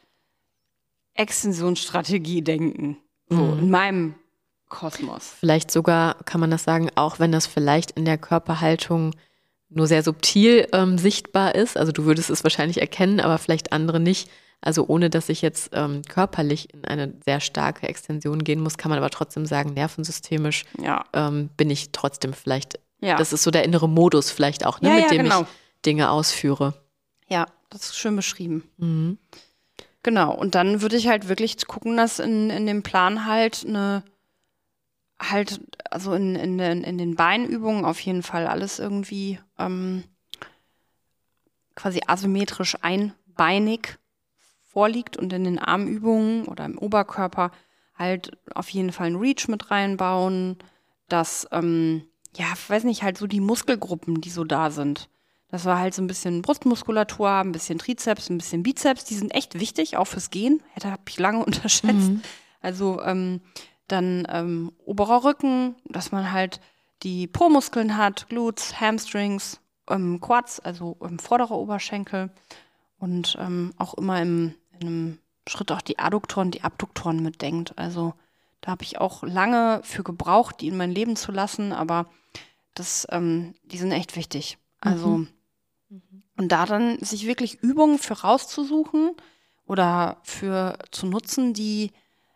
Extensionsstrategie-Denken. So, Mhm. in meinem Kosmos. Vielleicht sogar, kann man das sagen, auch wenn das vielleicht in der Körperhaltung nur sehr subtil ähm, sichtbar ist. Also du würdest es wahrscheinlich erkennen, aber vielleicht andere nicht. Also ohne, dass ich jetzt ähm, körperlich in eine sehr starke Extension gehen muss, kann man aber trotzdem sagen, nervensystemisch Ja. ähm, bin ich trotzdem vielleicht, Ja. das ist so der innere Modus vielleicht auch, ne, Ja, mit ja, dem genau. ich Dinge ausführe. Ja, das ist schön beschrieben. Mhm. Genau, und dann würde ich halt wirklich gucken, dass in, in dem Plan halt eine, halt, also in, in, den, in den Beinübungen auf jeden Fall alles irgendwie ähm, quasi asymmetrisch einbeinig vorliegt und in den Armübungen oder im Oberkörper halt auf jeden Fall ein Reach mit reinbauen, dass, ähm, ja, ich weiß nicht, halt so die Muskelgruppen, die so da sind. Dass wir halt so ein bisschen Brustmuskulatur haben, ein bisschen Trizeps, ein bisschen Bizeps. Die sind echt wichtig, auch fürs Gehen. Hätte hab ich lange unterschätzt. Mhm. Also ähm, dann ähm, oberer Rücken, dass man halt die Po-Muskeln hat, Glutes, Hamstrings, ähm, Quads, also im vorderen Oberschenkel. Und ähm, auch immer im, in einem Schritt auch die Adduktoren, die Abduktoren mitdenkt. Also da habe ich auch lange für gebraucht, die in mein Leben zu lassen. Aber das, ähm, die sind echt wichtig. Also Mhm. und da dann sich wirklich Übungen für rauszusuchen oder für zu nutzen, die,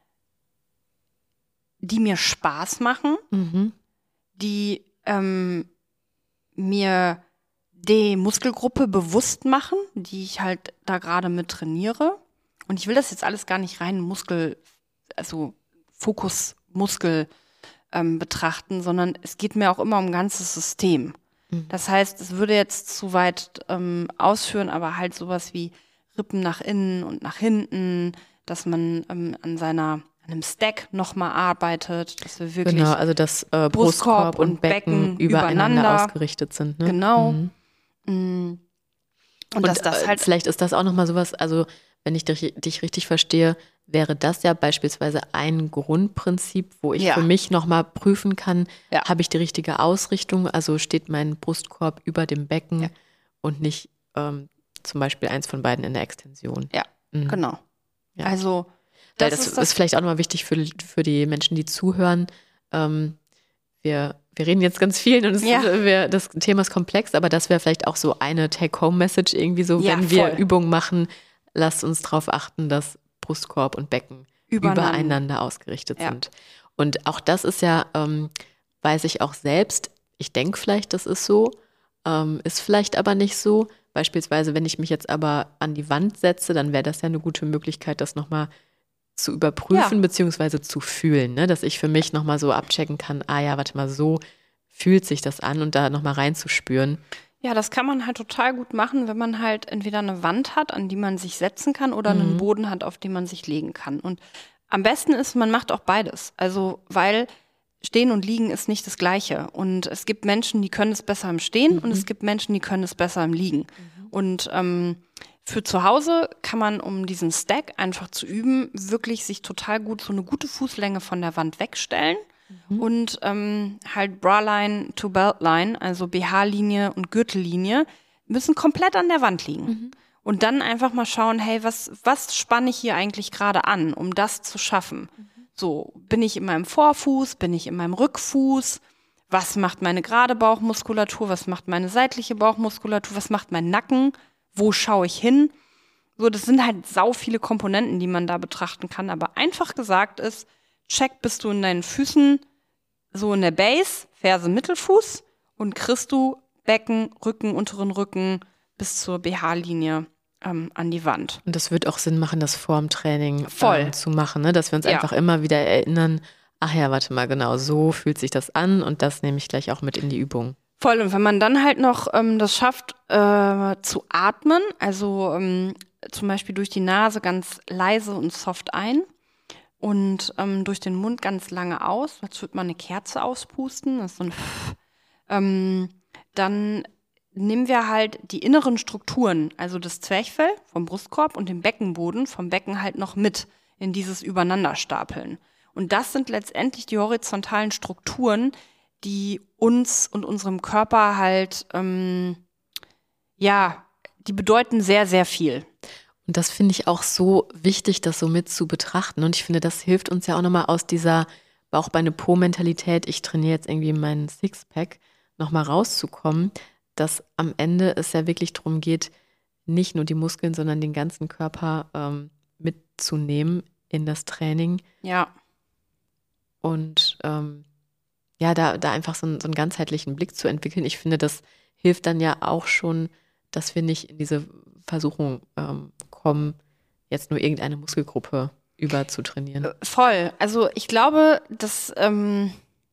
die mir Spaß machen, Mhm. die ähm, mir die Muskelgruppe bewusst machen, die ich halt da gerade mit trainiere. Und ich will das jetzt alles gar nicht rein Muskel, also Fokus Muskel ähm, betrachten, sondern es geht mir auch immer um ein ganzes System. Das heißt, es würde jetzt zu weit ähm, ausführen, aber halt sowas wie Rippen nach innen und nach hinten, dass man ähm, an seiner, an einem Stack nochmal arbeitet, dass wir wirklich Genau, also dass äh, Brustkorb, Brustkorb und und Becken, Becken übereinander, übereinander ausgerichtet sind. Ne? genau Mhm. mm, und, Und dass das äh, halt vielleicht ist das auch nochmal sowas, also wenn ich dich, dich richtig verstehe, wäre das ja beispielsweise ein Grundprinzip, wo ich Ja. für mich nochmal prüfen kann, Ja. habe ich die richtige Ausrichtung, also steht mein Brustkorb über dem Becken Ja. und nicht ähm, zum Beispiel eins von beiden in der Extension. ja, Mhm. genau. Ja. Also Weil das, das, ist ist, das vielleicht auch nochmal wichtig für, für die Menschen, die zuhören. Ähm, wir, wir reden jetzt ganz viel und es Ja. ist, wir, das Thema ist komplex, aber das wäre vielleicht auch so eine Take-Home-Message irgendwie so, Ja, wenn wir voll. Übungen machen, lasst uns darauf achten, dass Brustkorb und Becken Übereinander. übereinander ausgerichtet Ja. sind. Und auch das ist ja, ähm, weiß ich auch selbst, ich denke vielleicht, das ist so, ähm, ist vielleicht aber nicht so. Beispielsweise, wenn ich mich jetzt aber an die Wand setze, dann wäre das ja eine gute Möglichkeit, das nochmal zu überprüfen Ja. beziehungsweise zu fühlen, ne? Dass ich für mich nochmal so abchecken kann, ah ja, warte mal, so fühlt sich das an und da nochmal reinzuspüren. Ja, das kann man halt total gut machen, wenn man halt entweder eine Wand hat, an die man sich setzen kann, oder einen Boden hat, auf den man sich legen kann. Und am besten ist, man macht auch beides. Also, weil Stehen und Liegen ist nicht das Gleiche. Und es gibt Menschen, die können es besser im Stehen und es gibt Menschen, die können es besser im Liegen. Und ähm, für zu Hause kann man, um diesen Stack einfach zu üben, wirklich sich total gut so eine gute Fußlänge von der Wand wegstellen. Und ähm, halt Bra-Line to Belt-Line, also B H-Linie und Gürtellinie, müssen komplett an der Wand liegen. Mhm. Und dann einfach mal schauen, hey, was, was spanne ich hier eigentlich gerade an, um das zu schaffen? Mhm. So, bin ich in meinem Vorfuß, bin ich in meinem Rückfuß? Was macht meine gerade Bauchmuskulatur? Was macht meine seitliche Bauchmuskulatur? Was macht mein Nacken? Wo schaue ich hin? So, das sind halt sau viele Komponenten, die man da betrachten kann. Aber einfach gesagt ist, check, bist du in deinen Füßen so in der Base, Ferse, Mittelfuß und kriegst du Becken, Rücken, unteren Rücken bis zur B H-Linie ähm, an die Wand. Und das wird auch Sinn machen, das vorm Training Voll. ähm, zu machen, ne? Dass wir uns Ja. einfach immer wieder erinnern, ach ja, warte mal, genau, so fühlt sich das an und das nehme ich gleich auch mit in die Übung. Voll, und wenn man dann halt noch ähm, das schafft, äh, zu atmen, also ähm, zum Beispiel durch die Nase ganz leise und soft ein und ähm, durch den Mund ganz lange aus, als würde man eine Kerze auspusten, das ist so ein ähm, dann nehmen wir halt die inneren Strukturen, also das Zwerchfell vom Brustkorb und den Beckenboden vom Becken halt noch mit in dieses Übereinanderstapeln. Und das sind letztendlich die horizontalen Strukturen, die uns und unserem Körper halt, ähm, ja, die bedeuten sehr, sehr viel. Und das finde ich auch so wichtig, das so mit zu betrachten. Und ich finde, das hilft uns ja auch nochmal aus dieser Bauchbeine-Po-Mentalität, ich trainiere jetzt irgendwie meinen Sixpack, nochmal rauszukommen, dass am Ende es ja wirklich darum geht, nicht nur die Muskeln, sondern den ganzen Körper ähm, mitzunehmen in das Training. Ja. Und ähm, ja, da, da einfach so einen, so einen ganzheitlichen Blick zu entwickeln. Ich finde, das hilft dann ja auch schon, dass wir nicht in diese Versuchung ähm, kommen, jetzt nur irgendeine Muskelgruppe überzutrainieren. Voll. Also ich glaube, dass, ähm,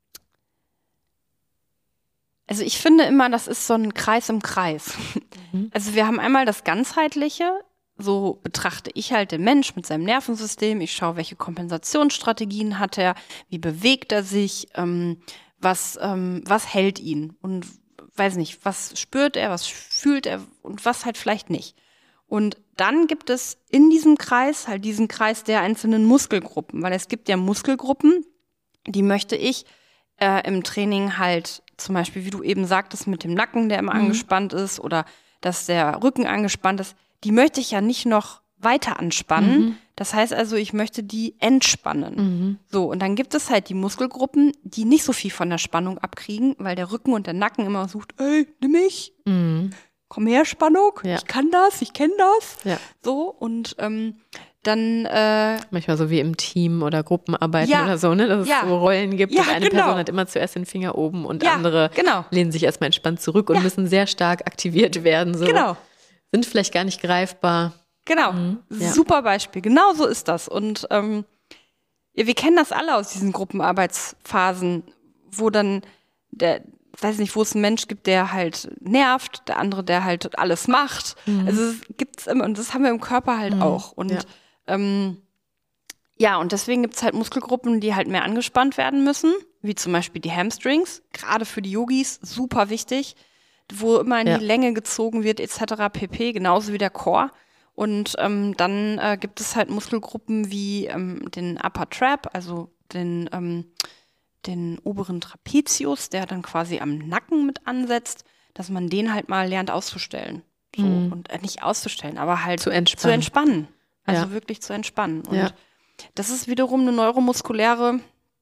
also ich finde immer, das ist so ein Kreis im Kreis. Mhm. Also wir haben einmal das Ganzheitliche, so betrachte ich halt den Mensch mit seinem Nervensystem. Ich schaue, welche Kompensationsstrategien hat er, wie bewegt er sich, ähm, was, ähm, was hält ihn und weiß nicht, was spürt er, was fühlt er und was halt vielleicht nicht. Und dann gibt es in diesem Kreis halt diesen Kreis der einzelnen Muskelgruppen, weil es gibt ja Muskelgruppen, die möchte ich äh, im Training halt zum Beispiel, wie du eben sagtest, mit dem Nacken, der immer mhm. angespannt ist oder dass der Rücken angespannt ist, die möchte ich ja nicht noch weiter anspannen. Mhm. Das heißt also, ich möchte die entspannen. Mhm. So, und dann gibt es halt die Muskelgruppen, die nicht so viel von der Spannung abkriegen, weil der Rücken und der Nacken immer sucht, ey, nimm mich. Mhm. Komm her, Spannung, ja. Ich kann das, ich kenne das. Ja. So, und ähm, dann äh, manchmal so wie im Team oder Gruppenarbeiten ja. oder so, ne? Dass es ja. so Rollen gibt. Ja, und eine genau. Person hat immer zuerst den Finger oben und ja, andere genau. lehnen sich erstmal entspannt zurück und ja. müssen sehr stark aktiviert werden. So. Genau. Sind vielleicht gar nicht greifbar. Genau, mhm. ja. Super Beispiel. Genau so ist das. Und ähm, ja, wir kennen das alle aus diesen Gruppenarbeitsphasen, wo dann der weiß nicht, wo es einen Mensch gibt, der halt nervt, der andere, der halt alles macht. Mhm. Also es gibt's immer, und das haben wir im Körper halt mhm. auch. Und ja. Ähm, ja, und deswegen gibt's halt Muskelgruppen, die halt mehr angespannt werden müssen, wie zum Beispiel die Hamstrings, gerade für die Yogis, super wichtig, wo immer in ja. die Länge gezogen wird, et cetera pp., genauso wie der Core. Und ähm, dann äh, gibt es halt Muskelgruppen wie ähm, den Upper Trap, also den ähm, den oberen Trapezius, der dann quasi am Nacken mit ansetzt, dass man den halt mal lernt auszustellen. So, mhm. und äh, nicht auszustellen, aber halt zu entspannen. Zu entspannen. Also ja. wirklich zu entspannen. Und ja. das ist wiederum eine neuromuskuläre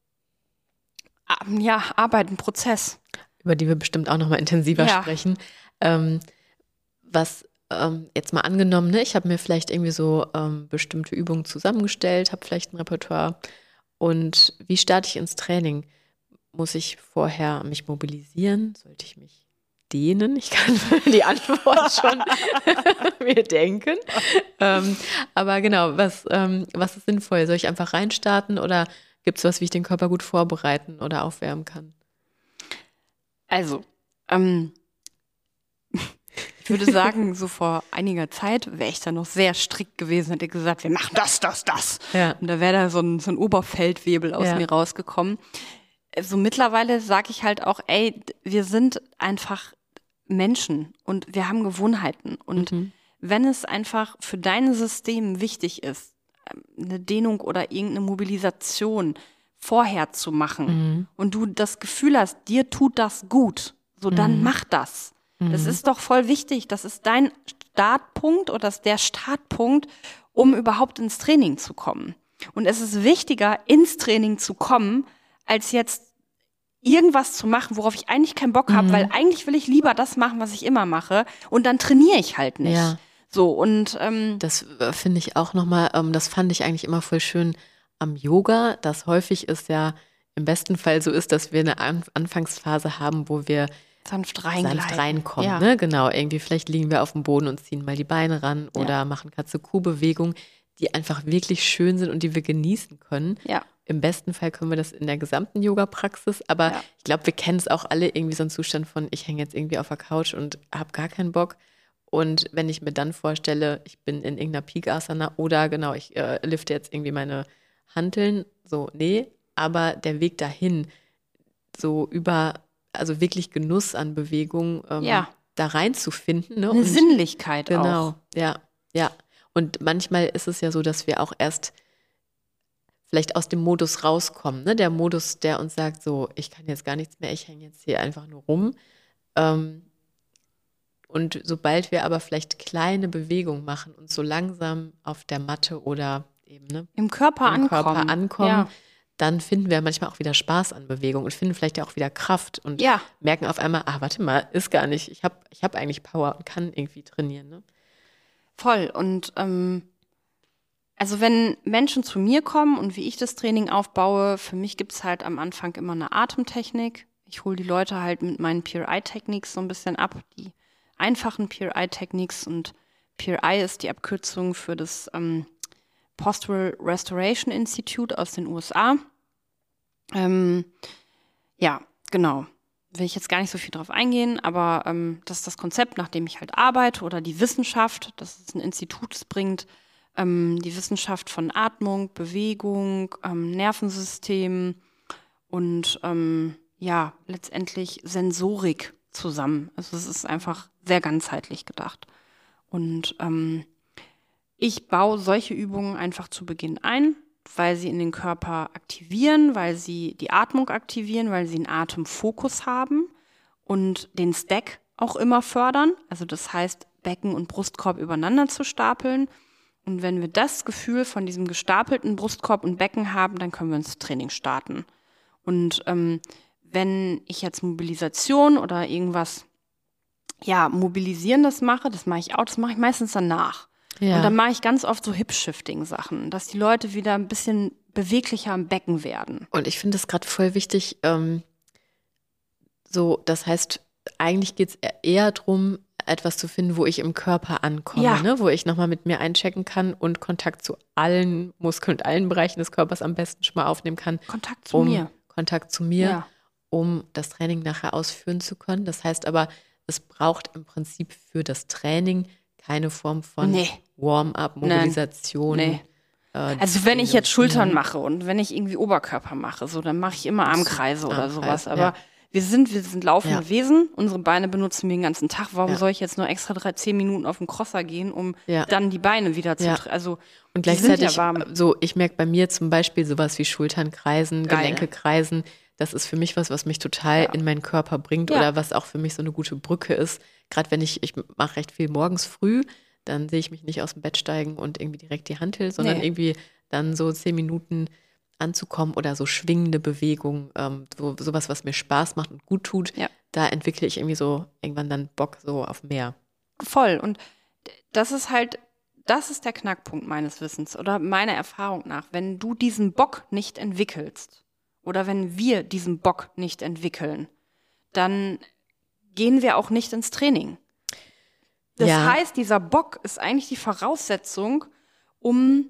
äh, ja, Arbeit, ein Prozess. Über die wir bestimmt auch nochmal intensiver ja. sprechen. Ähm, was ähm, jetzt mal angenommen, ne, ich habe mir vielleicht irgendwie so ähm, bestimmte Übungen zusammengestellt, habe vielleicht ein Repertoire. Und wie starte ich ins Training? Muss ich vorher mich mobilisieren? Sollte ich mich dehnen? Ich kann die Antwort schon mir denken. Ähm, aber genau, was, ähm, was ist sinnvoll? Soll ich einfach reinstarten oder gibt es was, wie ich den Körper gut vorbereiten oder aufwärmen kann? Also, ähm, ich würde sagen, so vor einiger Zeit wäre ich da noch sehr strikt gewesen, hätte gesagt, wir machen das, das, das. Ja. Und da wäre da so ein, so ein Oberfeldwebel aus ja. mir rausgekommen. So mittlerweile sage ich halt auch, ey, wir sind einfach Menschen und wir haben Gewohnheiten. Und mhm. wenn es einfach für dein System wichtig ist, eine Dehnung oder irgendeine Mobilisation vorher zu machen mhm. und du das Gefühl hast, dir tut das gut, so dann mhm. mach das. Das ist doch voll wichtig. Das ist dein Startpunkt oder das ist der Startpunkt, um überhaupt ins Training zu kommen. Und es ist wichtiger, ins Training zu kommen, als jetzt irgendwas zu machen, worauf ich eigentlich keinen Bock habe, mhm. weil eigentlich will ich lieber das machen, was ich immer mache. Und dann trainiere ich halt nicht. Ja. So, und ähm, das finde ich auch nochmal, ähm, das fand ich eigentlich immer voll schön am Yoga, dass häufig es ja im besten Fall so ist, dass wir eine An- Anfangsphase haben, wo wir sanft, sanft reinkommen. Ja. Ne? Genau, irgendwie vielleicht liegen wir auf dem Boden und ziehen mal die Beine ran oder ja. machen Katze-Kuh-Bewegungen, die einfach wirklich schön sind und die wir genießen können. Ja. Im besten Fall können wir das in der gesamten Yoga-Praxis, aber ja. ich glaube, wir kennen es auch alle irgendwie so einen Zustand von, ich hänge jetzt irgendwie auf der Couch und habe gar keinen Bock. Und wenn ich mir dann vorstelle, ich bin in irgendeiner Peak-Asana oder genau, ich äh, lifte jetzt irgendwie meine Hanteln, so, nee, aber der Weg dahin, so über also wirklich Genuss an Bewegung ähm, ja. da reinzufinden. Ne? Eine und, Sinnlichkeit genau, auch. Genau, ja, ja. Und manchmal ist es ja so, dass wir auch erst vielleicht aus dem Modus rauskommen, ne? Der Modus, der uns sagt, so, ich kann jetzt gar nichts mehr, ich hänge jetzt hier einfach nur rum. Ähm, und sobald wir aber vielleicht kleine Bewegungen machen und so langsam auf der Matte oder eben ne, Im Körper im ankommen. Körper ankommen, Ja. dann finden wir manchmal auch wieder Spaß an Bewegung und finden vielleicht ja auch wieder Kraft und Ja. merken auf einmal, ah, warte mal, ist gar nicht, ich habe ich hab eigentlich Power und kann irgendwie trainieren. Ne? Voll. Und ähm, also wenn Menschen zu mir kommen und wie ich das Training aufbaue, für mich gibt es halt am Anfang immer eine Atemtechnik. Ich hole die Leute halt mit meinen P R I-Techniques so ein bisschen ab, die einfachen P R I-Techniques. Und P R I ist die Abkürzung für das ähm, Postural Restoration Institute aus den U S A. Ähm, ja, genau. Will ich jetzt gar nicht so viel drauf eingehen, aber ähm, das ist das Konzept, nach dem ich halt arbeite, oder die Wissenschaft, dass es ein Institut es bringt, ähm, die Wissenschaft von Atmung, Bewegung, ähm, Nervensystem und ähm, ja, letztendlich Sensorik zusammen. Also es ist einfach sehr ganzheitlich gedacht. Und ähm, ich baue solche Übungen einfach zu Beginn ein, weil sie in den Körper aktivieren, weil sie die Atmung aktivieren, weil sie einen Atemfokus haben und den Stack auch immer fördern. Also das heißt, Becken und Brustkorb übereinander zu stapeln. Und wenn wir das Gefühl von diesem gestapelten Brustkorb und Becken haben, dann können wir ins Training starten. Und ähm, wenn ich jetzt Mobilisation oder irgendwas, ja, Mobilisierendes mache, das mache ich auch, das mache ich meistens danach. Ja. Und dann mache ich ganz oft so Hip-Shifting-Sachen, dass die Leute wieder ein bisschen beweglicher am Becken werden. Und ich finde es gerade voll wichtig, ähm, so, das heißt, eigentlich geht es eher darum, etwas zu finden, wo ich im Körper ankomme, Ja. ne? Wo ich nochmal mit mir einchecken kann und Kontakt zu allen Muskeln und allen Bereichen des Körpers am besten schon mal aufnehmen kann. Kontakt zu um mir. Kontakt zu mir, Ja. um das Training nachher ausführen zu können. Das heißt aber, es braucht im Prinzip für das Training keine Form von Nee. Warm-up, Nein. Mobilisation. Nee. äh, Also wenn ich jetzt Schultern Mhm. mache und wenn ich irgendwie Oberkörper mache, so, dann mache ich immer Armkreise oder Armkreis, sowas. Aber ja. wir sind, wir sind laufende Ja. Wesen. Unsere Beine benutzen wir den ganzen Tag. Warum Ja. soll ich jetzt nur extra drei, zehn Minuten auf den Crosser gehen, um Ja. dann die Beine wieder zu, Ja. tra- also Und die sind gleichzeitig, ja warm. so, ich merke bei mir zum Beispiel sowas wie Schultern kreisen, Geil. Gelenke kreisen. Das ist für mich was, was mich total Ja. in meinen Körper bringt Ja. oder was auch für mich so eine gute Brücke ist. Gerade wenn ich, ich mache recht viel morgens früh, dann sehe ich mich nicht aus dem Bett steigen und irgendwie direkt die Hantel, sondern Nee. irgendwie dann so zehn Minuten anzukommen oder so schwingende Bewegungen, ähm, so, sowas, was mir Spaß macht und gut tut. Ja. Da entwickle ich irgendwie so irgendwann dann Bock so auf mehr. Voll. Und das ist halt, das ist der Knackpunkt meines Wissens oder meiner Erfahrung nach. Wenn du diesen Bock nicht entwickelst oder wenn wir diesen Bock nicht entwickeln, dann gehen wir auch nicht ins Training. Das Ja. heißt, dieser Bock ist eigentlich die Voraussetzung, um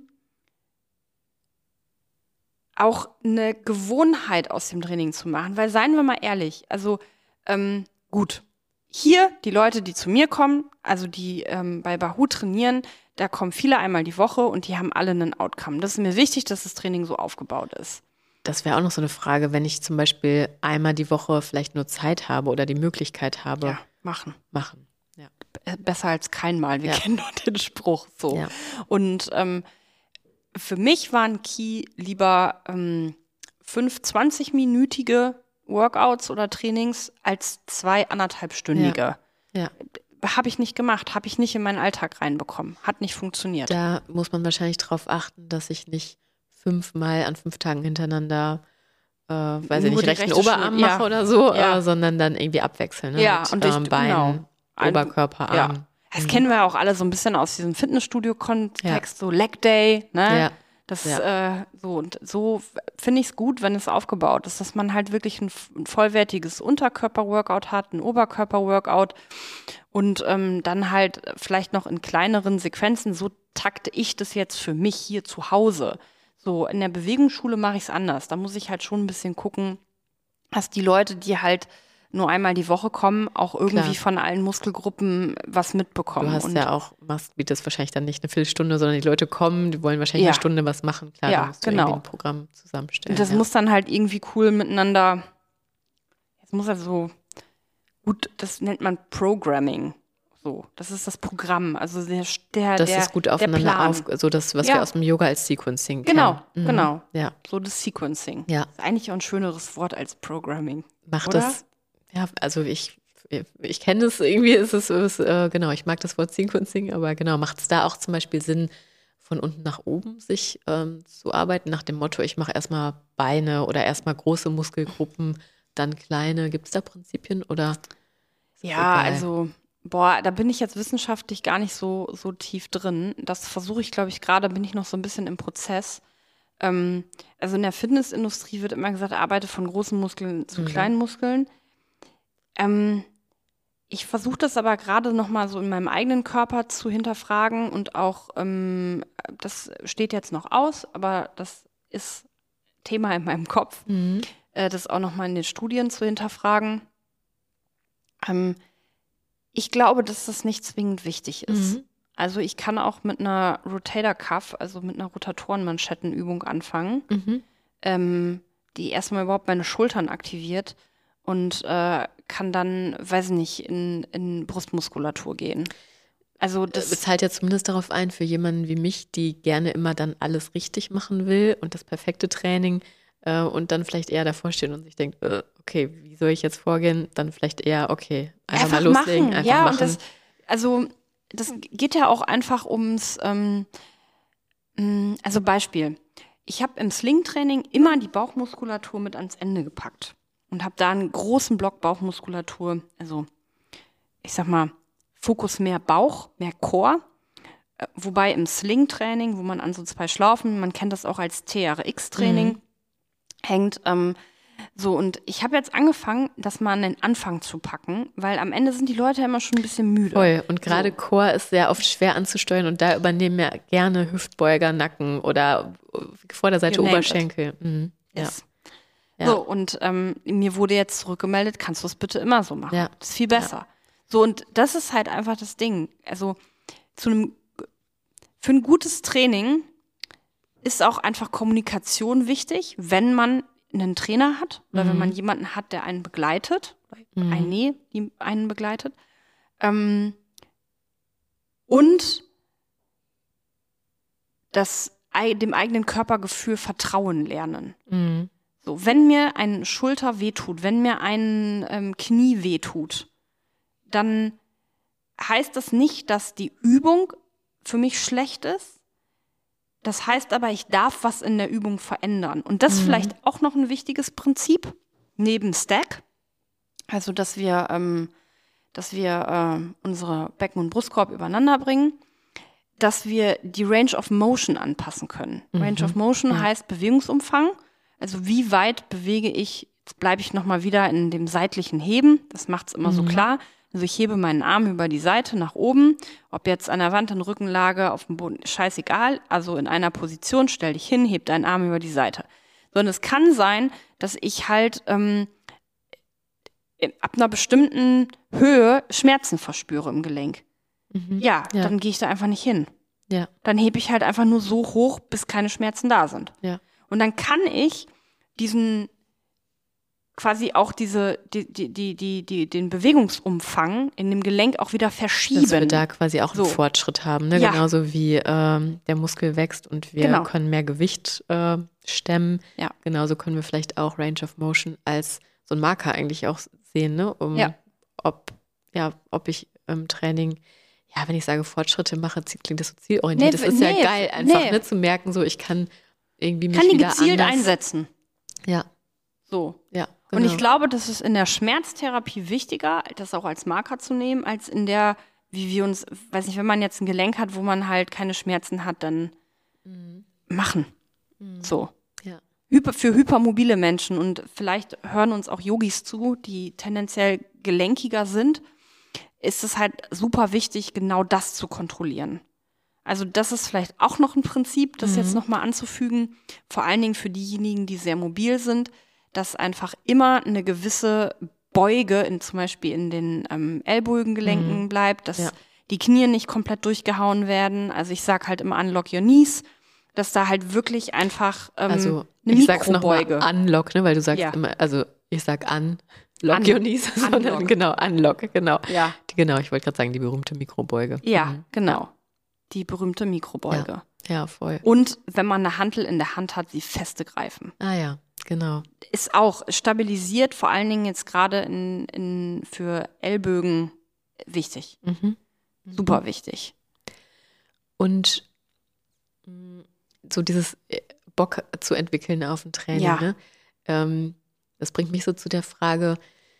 auch eine Gewohnheit aus dem Training zu machen. Weil, seien wir mal ehrlich, also ähm, gut, hier die Leute, die zu mir kommen, also die ähm, bei Bahoo trainieren, da kommen viele einmal die Woche und die haben alle einen Outcome. Das ist mir wichtig, dass das Training so aufgebaut ist. Das wäre auch noch so eine Frage, wenn ich zum Beispiel einmal die Woche vielleicht nur Zeit habe oder die Möglichkeit habe, Ja, machen. machen. Ja. Äh, Besser als kein Mal. Wir Ja. kennen doch den Spruch so. Ja. Und ähm, für mich waren Key lieber ähm, fünf zwanzig-minütige Workouts oder Trainings als zwei anderthalbstündige. Ja. Habe ich nicht gemacht, habe ich nicht in meinen Alltag reinbekommen. Hat nicht funktioniert. Da muss man wahrscheinlich drauf achten, dass ich nicht fünfmal an fünf Tagen hintereinander, äh, weiß ich Nur nicht, die rechten rechte Oberarm Schul- ja. mache oder so, Ja. äh, sondern dann irgendwie abwechseln. Ne? Ja, Mit und ich- ähm, Beinen, genau. Ein- Oberkörper, Ja. Arm. Das kennen wir ja auch alle so ein bisschen aus diesem Fitnessstudio-Kontext, Ja. so Leg Day, ne? Ja. Das Ja. äh, so und so finde ich es gut, wenn es aufgebaut ist, dass man halt wirklich ein, ein vollwertiges Unterkörper-Workout hat, ein Oberkörper-Workout und ähm, dann halt vielleicht noch in kleineren Sequenzen. So takte ich das jetzt für mich hier zu Hause. So in der Bewegungsschule mache ich es anders. Da muss ich halt schon ein bisschen gucken, dass die Leute, die halt nur einmal die Woche kommen, auch irgendwie Klar. von allen Muskelgruppen was mitbekommen. Du hast und ja auch, machst, bietest wahrscheinlich dann nicht eine Viertelstunde, sondern die Leute kommen, die wollen wahrscheinlich Ja. eine Stunde was machen. Klar, Ja, da musst du genau. irgendwie ein Programm zusammenstellen. Und das ja. muss dann halt irgendwie cool miteinander, es muss also gut, das nennt man Programming. So, das ist das Programm. Also der, der, Das der, ist gut der aufeinander Plan. auf, so das, was Ja. wir aus dem Yoga als Sequencing Genau, kennen. Mhm. genau. Ja, So das Sequencing. Ja. Ist eigentlich auch ein schöneres Wort als Programming. macht Oder? das, ja, also ich, ich kenne es, irgendwie ist es, ist, äh, genau, ich mag das Wort Sequencing, aber genau, macht es da auch zum Beispiel Sinn, von unten nach oben sich ähm, zu arbeiten, nach dem Motto, ich mache erstmal Beine oder erstmal große Muskelgruppen, dann kleine. Gibt es da Prinzipien oder? ist das Ja, egal? also, boah, da bin ich jetzt wissenschaftlich gar nicht so, so tief drin. Das versuche ich, glaube ich, gerade, bin ich noch so ein bisschen im Prozess. Ähm, also in der Fitnessindustrie wird immer gesagt, arbeite von großen Muskeln zu Mhm. kleinen Muskeln. Ähm, ich versuche das aber gerade noch mal so in meinem eigenen Körper zu hinterfragen und auch, ähm, das steht jetzt noch aus, aber das ist Thema in meinem Kopf, Mhm. äh, das auch noch mal in den Studien zu hinterfragen. Ähm, ich glaube, dass das nicht zwingend wichtig ist. Mhm. Also ich kann auch mit einer Rotator Cuff, also mit einer Rotatorenmanschettenübung anfangen, Mhm. ähm, die erstmal überhaupt meine Schultern aktiviert und äh, kann dann, weiß ich nicht, in, in Brustmuskulatur gehen. Also Das das, zahlt ja zumindest darauf ein, für jemanden wie mich, die gerne immer dann alles richtig machen will und das perfekte Training äh, und dann vielleicht eher davor steht und sich denkt, äh, okay, wie soll ich jetzt vorgehen? Dann vielleicht eher, okay, einfach, mal loslegen, machen. einfach Ja, machen. und das, also das geht ja auch einfach ums, ähm, mh, also Beispiel. Ich habe im Sling-Training immer die Bauchmuskulatur mit ans Ende gepackt und habe da einen großen Block Bauchmuskulatur, also ich sag mal, Fokus mehr Bauch, mehr Core. Äh, Wobei im Sling-Training, wo man an so zwei Schlaufen, man kennt das auch als T R X-Training, Mhm. hängt. Ähm, so, und ich habe jetzt angefangen, das mal an den Anfang zu packen, weil am Ende sind die Leute ja immer schon ein bisschen müde. Voll. Und gerade So. Core ist sehr oft schwer anzusteuern und da übernehmen wir gerne Hüftbeuger, Nacken oder äh, Vorderseite You name it. Oberschenkel. Mhm. Yes. Ja. So, und ähm, mir wurde jetzt zurückgemeldet, kannst du es bitte immer so machen. Ja. Das ist viel besser. So, und das ist halt einfach das Ding. Also zu einem, für ein gutes Training ist auch einfach Kommunikation wichtig, wenn man einen Trainer hat oder wenn man jemanden hat, der einen begleitet, Mhm. eine, die einen begleitet. Ähm, und das ei- dem eigenen Körpergefühl Vertrauen lernen. Mhm. So, wenn mir ein Schulter wehtut, wenn mir ein ähm, Knie wehtut, dann heißt das nicht, dass die Übung für mich schlecht ist. Das heißt aber, ich darf was in der Übung verändern. Und das ist vielleicht auch noch ein wichtiges Prinzip neben Stack. Also, dass wir, ähm, dass wir äh, unsere Becken- und Brustkorb übereinander bringen, dass wir die Range of Motion anpassen können. Range of Motion heißt Bewegungsumfang. Also wie weit bewege ich, jetzt bleibe ich nochmal wieder in dem seitlichen Heben, das macht es immer so klar. Also ich hebe meinen Arm über die Seite nach oben, ob jetzt an der Wand, in Rückenlage, auf dem Boden, scheißegal. Also in einer Position, stell dich hin, heb deinen Arm über die Seite. Sondern es kann sein, dass ich halt ähm, ab einer bestimmten Höhe Schmerzen verspüre im Gelenk. Ja, Ja. dann gehe ich da einfach nicht hin. Ja. Dann hebe ich halt einfach nur so hoch, bis keine Schmerzen da sind. Ja. Und dann kann ich diesen quasi auch diese, die, die, die, die, die, den Bewegungsumfang in dem Gelenk auch wieder verschieben. Dass wir da quasi auch einen So. Fortschritt haben, ne? Ja. Genauso wie ähm, der Muskel wächst und wir Genau. können mehr Gewicht äh, stemmen. Ja. Genauso können wir vielleicht auch Range of Motion als so ein Marker eigentlich auch sehen, ne? Um Ja. ob, ja, ob ich im Training, ja, wenn ich sage Fortschritte mache, klingt das so zielorientiert. Nee, das ist ja nee, geil, einfach nee. ne, zu merken, so ich kann irgendwie mich kann die wieder gezielt anders. einsetzen. Ja, So. ja. Und genau. ich glaube, das ist in der Schmerztherapie wichtiger, das auch als Marker zu nehmen, als in der, wie wir uns, weiß nicht, wenn man jetzt ein Gelenk hat, wo man halt keine Schmerzen hat, dann machen. So. Ja. Hyper, für hypermobile Menschen und vielleicht hören uns auch Yogis zu, die tendenziell gelenkiger sind, ist es halt super wichtig, genau das zu kontrollieren. Also das ist vielleicht auch noch ein Prinzip, das jetzt nochmal anzufügen, vor allen Dingen für diejenigen, die sehr mobil sind, dass einfach immer eine gewisse Beuge, in, zum Beispiel in den ähm, Ellbogengelenken bleibt, dass Ja. die Knie nicht komplett durchgehauen werden. Also ich sag halt immer unlock your knees, dass da halt wirklich einfach ähm, Also eine ich sag's nochmal Mikrobeuge. unlock, ne, weil du sagst Ja. immer, also ich sag an, Lock Un- your knees, sondern Unlock. genau, Unlock, genau. Ja. Die, genau, ich wollte gerade sagen, die berühmte Mikrobeuge. Ja, Mhm. genau. Die berühmte Mikrobeuge. Ja, voll. Und wenn man eine Hantel in der Hand hat, sie feste greifen. Ah ja, genau. Ist auch stabilisiert, vor allen Dingen jetzt gerade in, in, für Ellbögen wichtig. Mhm. Super wichtig. Und mh, so dieses äh, Bock zu entwickeln auf ein Training, Ja. ne? Ähm, das bringt mich so zu der Frage,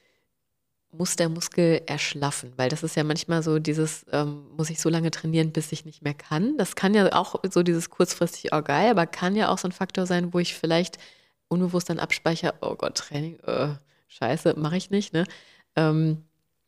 muss der Muskel erschlaffen? Weil das ist ja manchmal so dieses, ähm, muss ich so lange trainieren, bis ich nicht mehr kann? Das kann ja auch so dieses kurzfristig, oh geil, aber kann ja auch so ein Faktor sein, wo ich vielleicht unbewusst dann abspeichere, oh Gott, Training, äh, scheiße, mache ich nicht, ne? Ähm,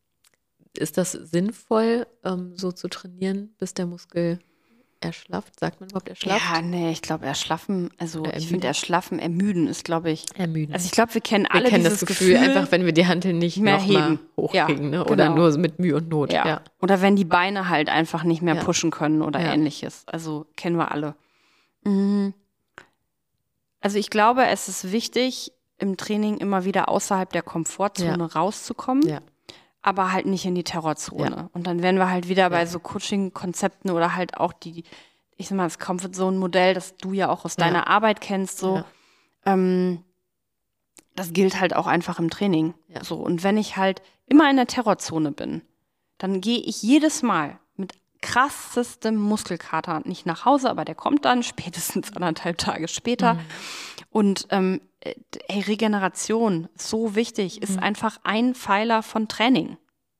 ist das sinnvoll, ähm, so zu trainieren, bis der Muskel erschlafft? Sagt man überhaupt erschlafft? Ja, nee, ich glaube, erschlaffen, also Oder ich finde ermüden? erschlaffen, ermüden ist, glaube ich. Ermüden. Also ich glaube, wir kennen Wir alle kennen dieses das Gefühl, einfach wenn wir die Hantel nicht mehr noch mal heben. hochkriegen, Ja, ne? Oder genau. nur mit Mühe und Not. Ja. Ja. Oder wenn die Beine halt einfach nicht mehr Ja. pushen können oder Ja. ähnliches. Also kennen wir alle. Mhm. Also ich glaube, es ist wichtig, im Training immer wieder außerhalb der Komfortzone Ja. rauszukommen, Ja. aber halt nicht in die Terrorzone. Ja. Und dann wären wir halt wieder bei Ja. so Coaching-Konzepten oder halt auch die, ich sag mal, das Comfort-Zone-Modell, das du ja auch aus Ja. deiner Arbeit kennst, so. Ja. Ähm, das gilt halt auch einfach im Training. Ja. So. Und wenn ich halt immer in der Terrorzone bin, dann gehe ich jedes Mal mit krassestem Muskelkater nicht nach Hause, aber der kommt dann spätestens anderthalb Tage später. Mhm. Und ähm, äh, ey, Regeneration, so wichtig, ist Mhm. einfach ein Pfeiler von Training.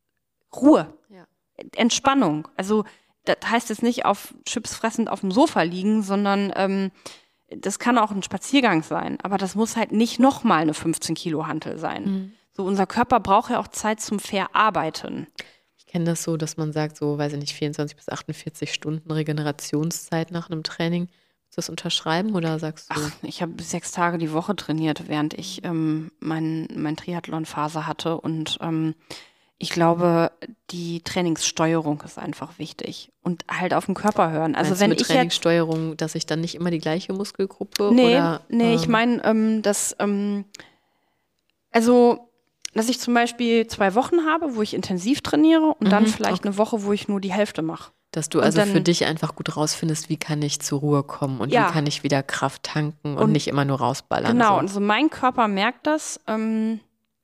Ruhe, Ja. Entspannung. Also das heißt jetzt nicht auf Chips fressend auf dem Sofa liegen, sondern ähm, das kann auch ein Spaziergang sein. Aber das muss halt nicht nochmal eine fünfzehn Kilo Hantel sein. Mhm. So, unser Körper braucht ja auch Zeit zum Verarbeiten. Ich kenne das so, dass man sagt, so, weiß ich nicht, vierundzwanzig bis achtundvierzig Stunden Regenerationszeit nach einem Training. Willst du das unterschreiben oder sagst du? Ach, ich habe sechs Tage die Woche trainiert, während ich ähm, mein, mein Triathlon-Phase hatte. Und ähm, ich glaube, die Trainingssteuerung ist einfach wichtig. Und halt auf den Körper hören. Also Meinst du wenn mit ich jetzt Trainingssteuerung, dass ich dann nicht immer die gleiche Muskelgruppe Nee, oder? nee, ich ähm, meine, ähm, dass, ähm, also, dass ich zum Beispiel zwei Wochen habe, wo ich intensiv trainiere und dann Mhm, vielleicht okay. eine Woche, wo ich nur die Hälfte mache. Dass du Und also dann- für dich einfach gut rausfindest, wie kann ich zur Ruhe kommen und Ja. wie kann ich wieder Kraft tanken und, Und- nicht immer nur rausballern. Genau, So. und so mein Körper merkt das. Ähm,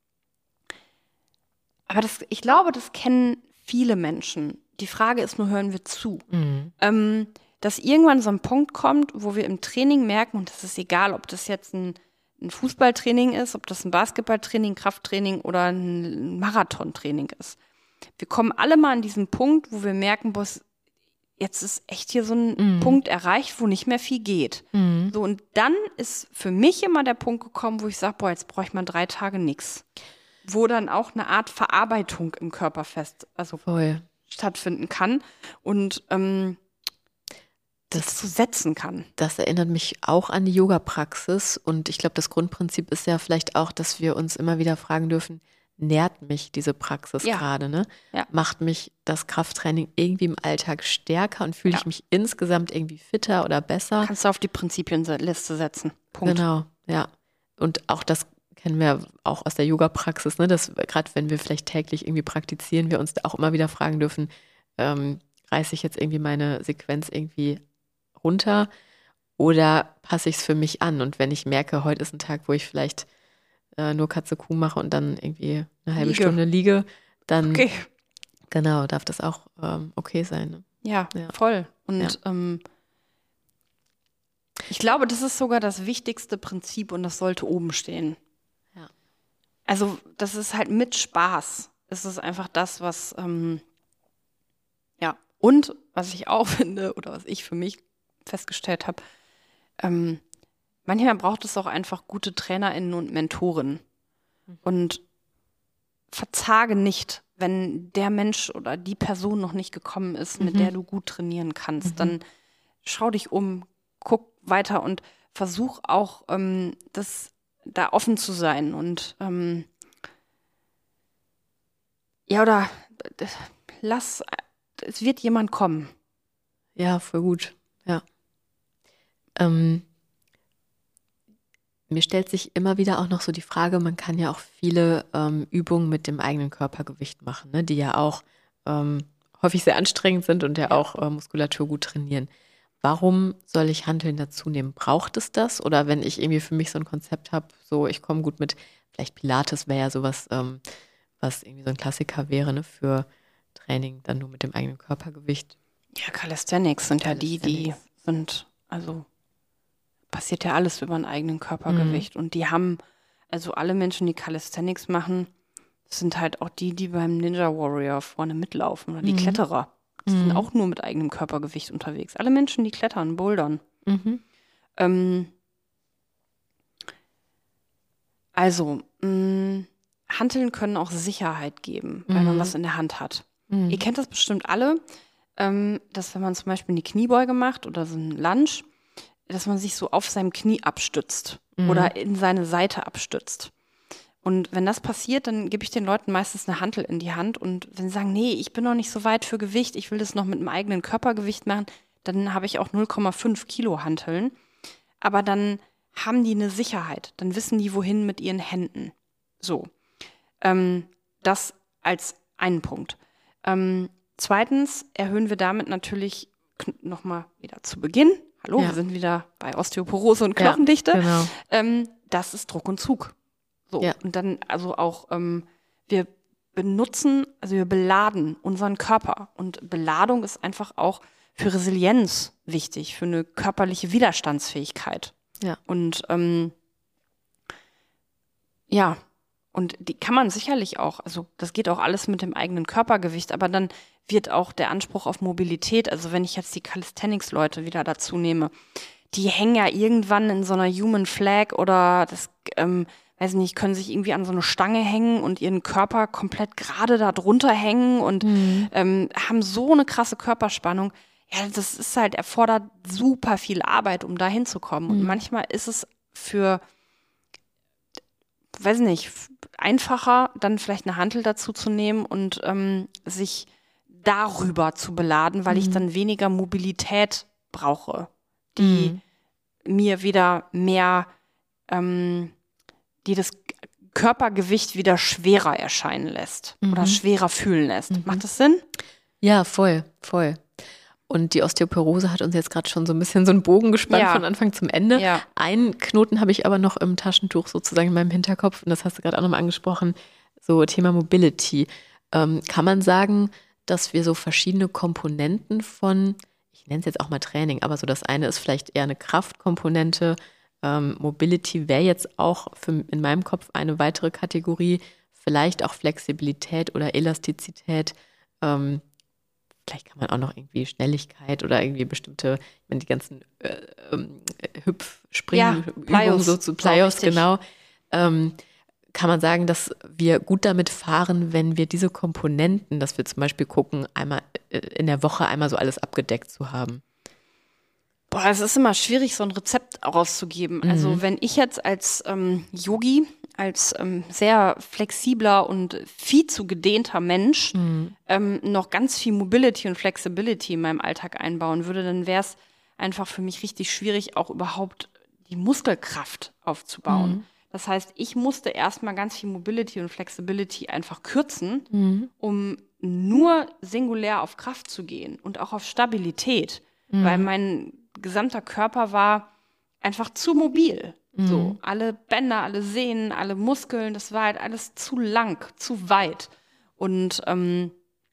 aber das, ich glaube, das kennen viele Menschen. Die Frage ist nur, hören wir zu? Mhm. Ähm, dass irgendwann so ein Punkt kommt, wo wir im Training merken, und das ist egal, ob das jetzt ein, ein Fußballtraining ist, ob das ein Basketballtraining, Krafttraining oder ein Marathontraining ist. Wir kommen alle mal an diesen Punkt, wo wir merken, boah, es- jetzt ist echt hier so ein Mhm. Punkt erreicht, wo nicht mehr viel geht. Mhm. So, und dann ist für mich immer der Punkt gekommen, wo ich sage, boah, jetzt brauche ich mal drei Tage nichts. Wo dann auch eine Art Verarbeitung im Körper fest, also Voll. stattfinden kann und ähm, das Das, zu setzen kann. das erinnert mich auch an die Yoga-Praxis und ich glaube, das Grundprinzip ist ja vielleicht auch, dass wir uns immer wieder fragen dürfen, nährt mich diese Praxis Ja. gerade, ne? Ja. Macht mich das Krafttraining irgendwie im Alltag stärker und fühle Ja. ich mich insgesamt irgendwie fitter oder besser? Kannst du auf die Prinzipienliste setzen. Punkt. Genau, ja. Und auch das kennen wir auch aus der Yoga-Praxis, ne? Dass gerade wenn wir vielleicht täglich irgendwie praktizieren, wir uns da auch immer wieder fragen dürfen, ähm, reiße ich jetzt irgendwie meine Sequenz irgendwie runter oder passe ich es für mich an? Und wenn ich merke, heute ist ein Tag, wo ich vielleicht äh, nur Katze Kuh mache und dann irgendwie eine halbe Liege. Stunde liege, dann Okay. genau, darf das auch ähm, okay sein. Ne? Ja, Ja. voll. Und Ja. ähm, ich glaube, das ist sogar das wichtigste Prinzip und das sollte oben stehen. Ja. Also das ist halt mit Spaß. Es ist einfach das, was, ähm, ja. Und was ich auch finde oder was ich für mich festgestellt habe, ähm, manchmal braucht es auch einfach gute TrainerInnen und Mentoren. Und verzage nicht, wenn der Mensch oder die Person noch nicht gekommen ist, mit Mhm. der du gut trainieren kannst. Mhm. Dann schau dich um, guck weiter und versuch auch, ähm, das da offen zu sein. Und ähm, ja, oder äh, lass, es wird jemand kommen. Ja, voll gut. Ja. Ähm, mir stellt sich immer wieder auch noch so die Frage, man kann ja auch viele ähm, Übungen mit dem eigenen Körpergewicht machen, ne, die ja auch ähm, häufig sehr anstrengend sind und ja, ja. auch äh, Muskulatur gut trainieren. Warum soll ich Hanteln dazu nehmen? Braucht es das? Oder wenn ich irgendwie für mich so ein Konzept habe, so ich komme gut mit, vielleicht Pilates wäre ja sowas, ähm, was irgendwie so ein Klassiker wäre, ne, für Training, dann nur mit dem eigenen Körpergewicht. Ja, Calisthenics sind Calisthenics. ja die, die sind, also passiert ja alles über ein eigenen Körpergewicht. Mhm. Und die haben, also alle Menschen, die Calisthenics machen, sind halt auch die, die beim Ninja Warrior vorne mitlaufen oder die mhm. Kletterer. Die mhm. sind auch nur mit eigenem Körpergewicht unterwegs. Alle Menschen, die klettern, bouldern. Mhm. Ähm, also, mh, Hanteln können auch Sicherheit geben, weil mhm. man was in der Hand hat. Mhm. Ihr kennt das bestimmt alle, ähm, dass wenn man zum Beispiel eine Kniebeuge macht oder so einen Lunge, dass man sich so auf seinem Knie abstützt mhm. oder in seine Seite abstützt. Und wenn das passiert, dann gebe ich den Leuten meistens eine Hantel in die Hand. Und wenn sie sagen, nee, ich bin noch nicht so weit für Gewicht, ich will das noch mit einem eigenen Körpergewicht machen, dann habe ich auch null Komma fünf Kilo Hanteln. Aber dann haben die eine Sicherheit. Dann wissen die, wohin mit ihren Händen. So. Ähm, das als einen Punkt. Ähm, zweitens erhöhen wir damit natürlich nochmal wieder zu Beginn. Hallo, ja. wir sind wieder bei Osteoporose und Knochendichte. Ja, genau. ähm, das ist Druck und Zug. So, ja. Und dann also auch, ähm, wir benutzen, also wir beladen unseren Körper. Und Beladung ist einfach auch für Resilienz wichtig, für eine körperliche Widerstandsfähigkeit. Ja. Und ähm, ja, und die kann man sicherlich auch, also das geht auch alles mit dem eigenen Körpergewicht, aber dann wird auch der Anspruch auf Mobilität, also wenn ich jetzt die Calisthenics-Leute wieder dazu nehme, die hängen ja irgendwann in so einer Human Flag oder das, ähm, weiß nicht, können sich irgendwie an so eine Stange hängen und ihren Körper komplett gerade da drunter hängen und mhm. ähm, haben so eine krasse Körperspannung. Ja, das ist halt, erfordert super viel Arbeit, um da hinzukommen. Mhm. Und manchmal ist es für, weiß nicht, einfacher, dann vielleicht eine Hantel dazu zu nehmen und ähm, sich darüber zu beladen, weil mhm. ich dann weniger Mobilität brauche, die mhm. mir wieder mehr, ähm, die das Körpergewicht wieder schwerer erscheinen lässt mhm. oder schwerer fühlen lässt. Mhm. Macht das Sinn? Ja, voll, voll. Und die Osteoporose hat uns jetzt gerade schon so ein bisschen so einen Bogen gespannt ja. von Anfang zum Ende. Ja. Einen Knoten habe ich aber noch im Taschentuch sozusagen in meinem Hinterkopf. Und das hast du gerade auch nochmal angesprochen. So Thema Mobility. Ähm, kann man sagen, dass wir so verschiedene Komponenten von, ich nenne es jetzt auch mal Training, aber so das eine ist vielleicht eher eine Kraftkomponente. Ähm, Mobility wäre jetzt auch für, in meinem Kopf eine weitere Kategorie. Vielleicht auch Flexibilität oder Elastizität. Ähm, Vielleicht kann man auch noch irgendwie Schnelligkeit oder irgendwie bestimmte, ich meine, die ganzen äh, ähm, Hüpf-, Springen-Übungen, ja, so zu Plyos, genau. Ähm, kann man sagen, dass wir gut damit fahren, wenn wir diese Komponenten, dass wir zum Beispiel gucken, einmal in der Woche einmal so alles abgedeckt zu haben? Boah, es ist immer schwierig, so ein Rezept rauszugeben. Mhm. Also wenn ich jetzt als ähm, Yogi, als ähm, sehr flexibler und viel zu gedehnter Mensch mhm. ähm, noch ganz viel Mobility und Flexibility in meinem Alltag einbauen würde, dann wäre es einfach für mich richtig schwierig, auch überhaupt die Muskelkraft aufzubauen. Mhm. Das heißt, ich musste erstmal ganz viel Mobility und Flexibility einfach kürzen, mhm. um nur singulär auf Kraft zu gehen und auch auf Stabilität, mhm. weil mein gesamter Körper war einfach zu mobil. Mhm. So, alle Bänder, alle Sehnen, alle Muskeln, das war halt alles zu lang, zu weit. Und ähm,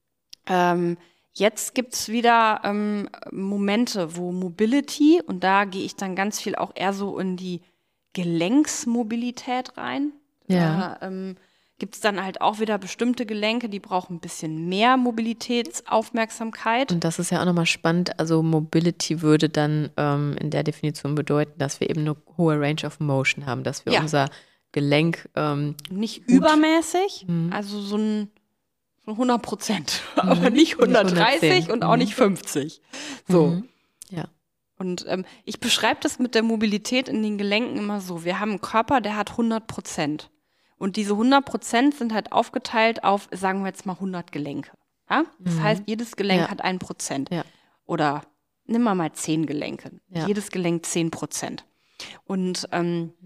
ähm, jetzt gibt's wieder ähm, Momente, wo Mobility, und da gehe ich dann ganz viel auch eher so in die Gelenksmobilität rein. Ja. Da ähm, gibt es dann halt auch wieder bestimmte Gelenke, die brauchen ein bisschen mehr Mobilitätsaufmerksamkeit. Und das ist ja auch nochmal spannend. Also Mobility würde dann ähm, in der Definition bedeuten, dass wir eben eine hohe Range of Motion haben, dass wir ja. unser Gelenk ähm, nicht übermäßig, mhm. also so ein so hundert Prozent, mhm. aber nicht hundertdreißig nicht und auch mhm. nicht fünfzig. So. Mhm. Ja. Und ähm, ich beschreibe das mit der Mobilität in den Gelenken immer so. Wir haben einen Körper, der hat hundert Prozent. Und diese hundert Prozent sind halt aufgeteilt auf, sagen wir jetzt mal, hundert Gelenke. Ja? Das mhm. heißt, jedes Gelenk ja. hat ein Prozent. Ja. Oder nimm mal mal zehn Gelenke. Ja. Jedes Gelenk zehn Prozent. Und ähm,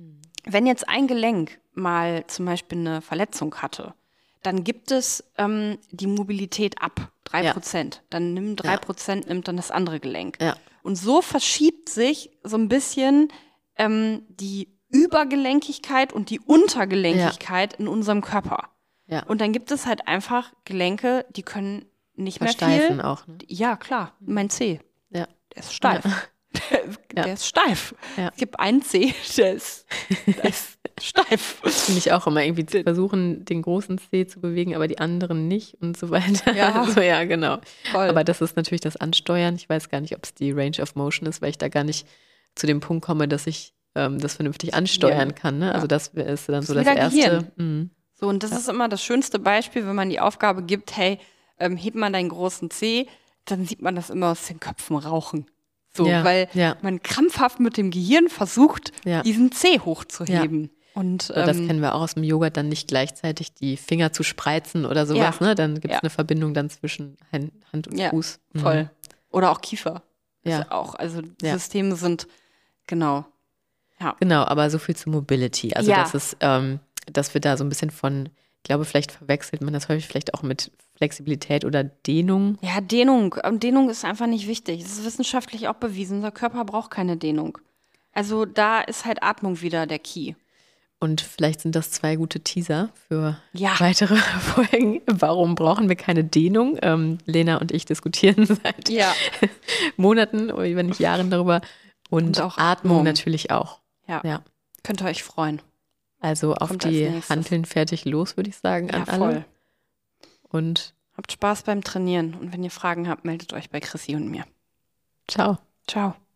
wenn jetzt ein Gelenk mal zum Beispiel eine Verletzung hatte, dann gibt es ähm, die Mobilität ab, drei Prozent. Ja. Dann nimmt drei Prozent ja. nimmt dann das andere Gelenk. Ja. Und so verschiebt sich so ein bisschen ähm, die Übergelenkigkeit und die Untergelenkigkeit ja. in unserem Körper. Ja. Und dann gibt es halt einfach Gelenke, die können nicht Versteifen mehr viel. auch. Ne? Ja, klar. Mein Zeh. Ja. Der ist steif. Ja. Der, der ist steif. Ja. Es gibt einen Zeh, der ist, der ist steif. Finde ich auch immer irgendwie zu versuchen, den großen Zeh zu bewegen, aber die anderen nicht und so weiter. Ja, also, ja genau. Voll. Aber das ist natürlich das Ansteuern. Ich weiß gar nicht, ob es die Range of Motion ist, weil ich da gar nicht zu dem Punkt komme, dass ich ähm, das vernünftig ansteuern kann. Ne? Ja. Also das ist dann so das, das Erste. Mhm. So, und das ja. ist immer das schönste Beispiel, wenn man die Aufgabe gibt, hey, ähm, heb mal deinen großen Zeh, dann sieht man das immer aus den Köpfen rauchen. So, ja, weil ja. man krampfhaft mit dem Gehirn versucht, ja. diesen Zeh hochzuheben. Ja. Und, ähm, das ähm, kennen wir auch aus dem Yoga, dann nicht gleichzeitig die Finger zu spreizen oder sowas. Ja. Ne? Dann gibt es ja. eine Verbindung dann zwischen Hand und ja, Fuß. Mhm. Voll. Oder auch Kiefer. Ja. Also auch, also Systeme sind, genau. Ja. Genau, aber so viel zu Mobility. Also ja. das ist, ähm, dass wir da so ein bisschen von, ich glaube, vielleicht verwechselt man das häufig vielleicht auch mit Flexibilität oder Dehnung. Ja, Dehnung. Dehnung ist einfach nicht wichtig. Das ist wissenschaftlich auch bewiesen. Unser Körper braucht keine Dehnung. Also da ist halt Atmung wieder der Key. Und vielleicht sind das zwei gute Teaser für ja. weitere Folgen. Warum brauchen wir keine Dehnung? Ähm, Lena und ich diskutieren seit ja. Monaten, oder wenn nicht Jahren darüber. Und, und auch Atmung, Atmung natürlich auch. Ja. ja. Könnt ihr euch freuen. Also auf Kommt die Hanteln fertig los, würde ich sagen, an ja, alle. Voll. Und habt Spaß beim Trainieren. Und wenn ihr Fragen habt, meldet euch bei Chrissy und mir. Ciao. Ciao.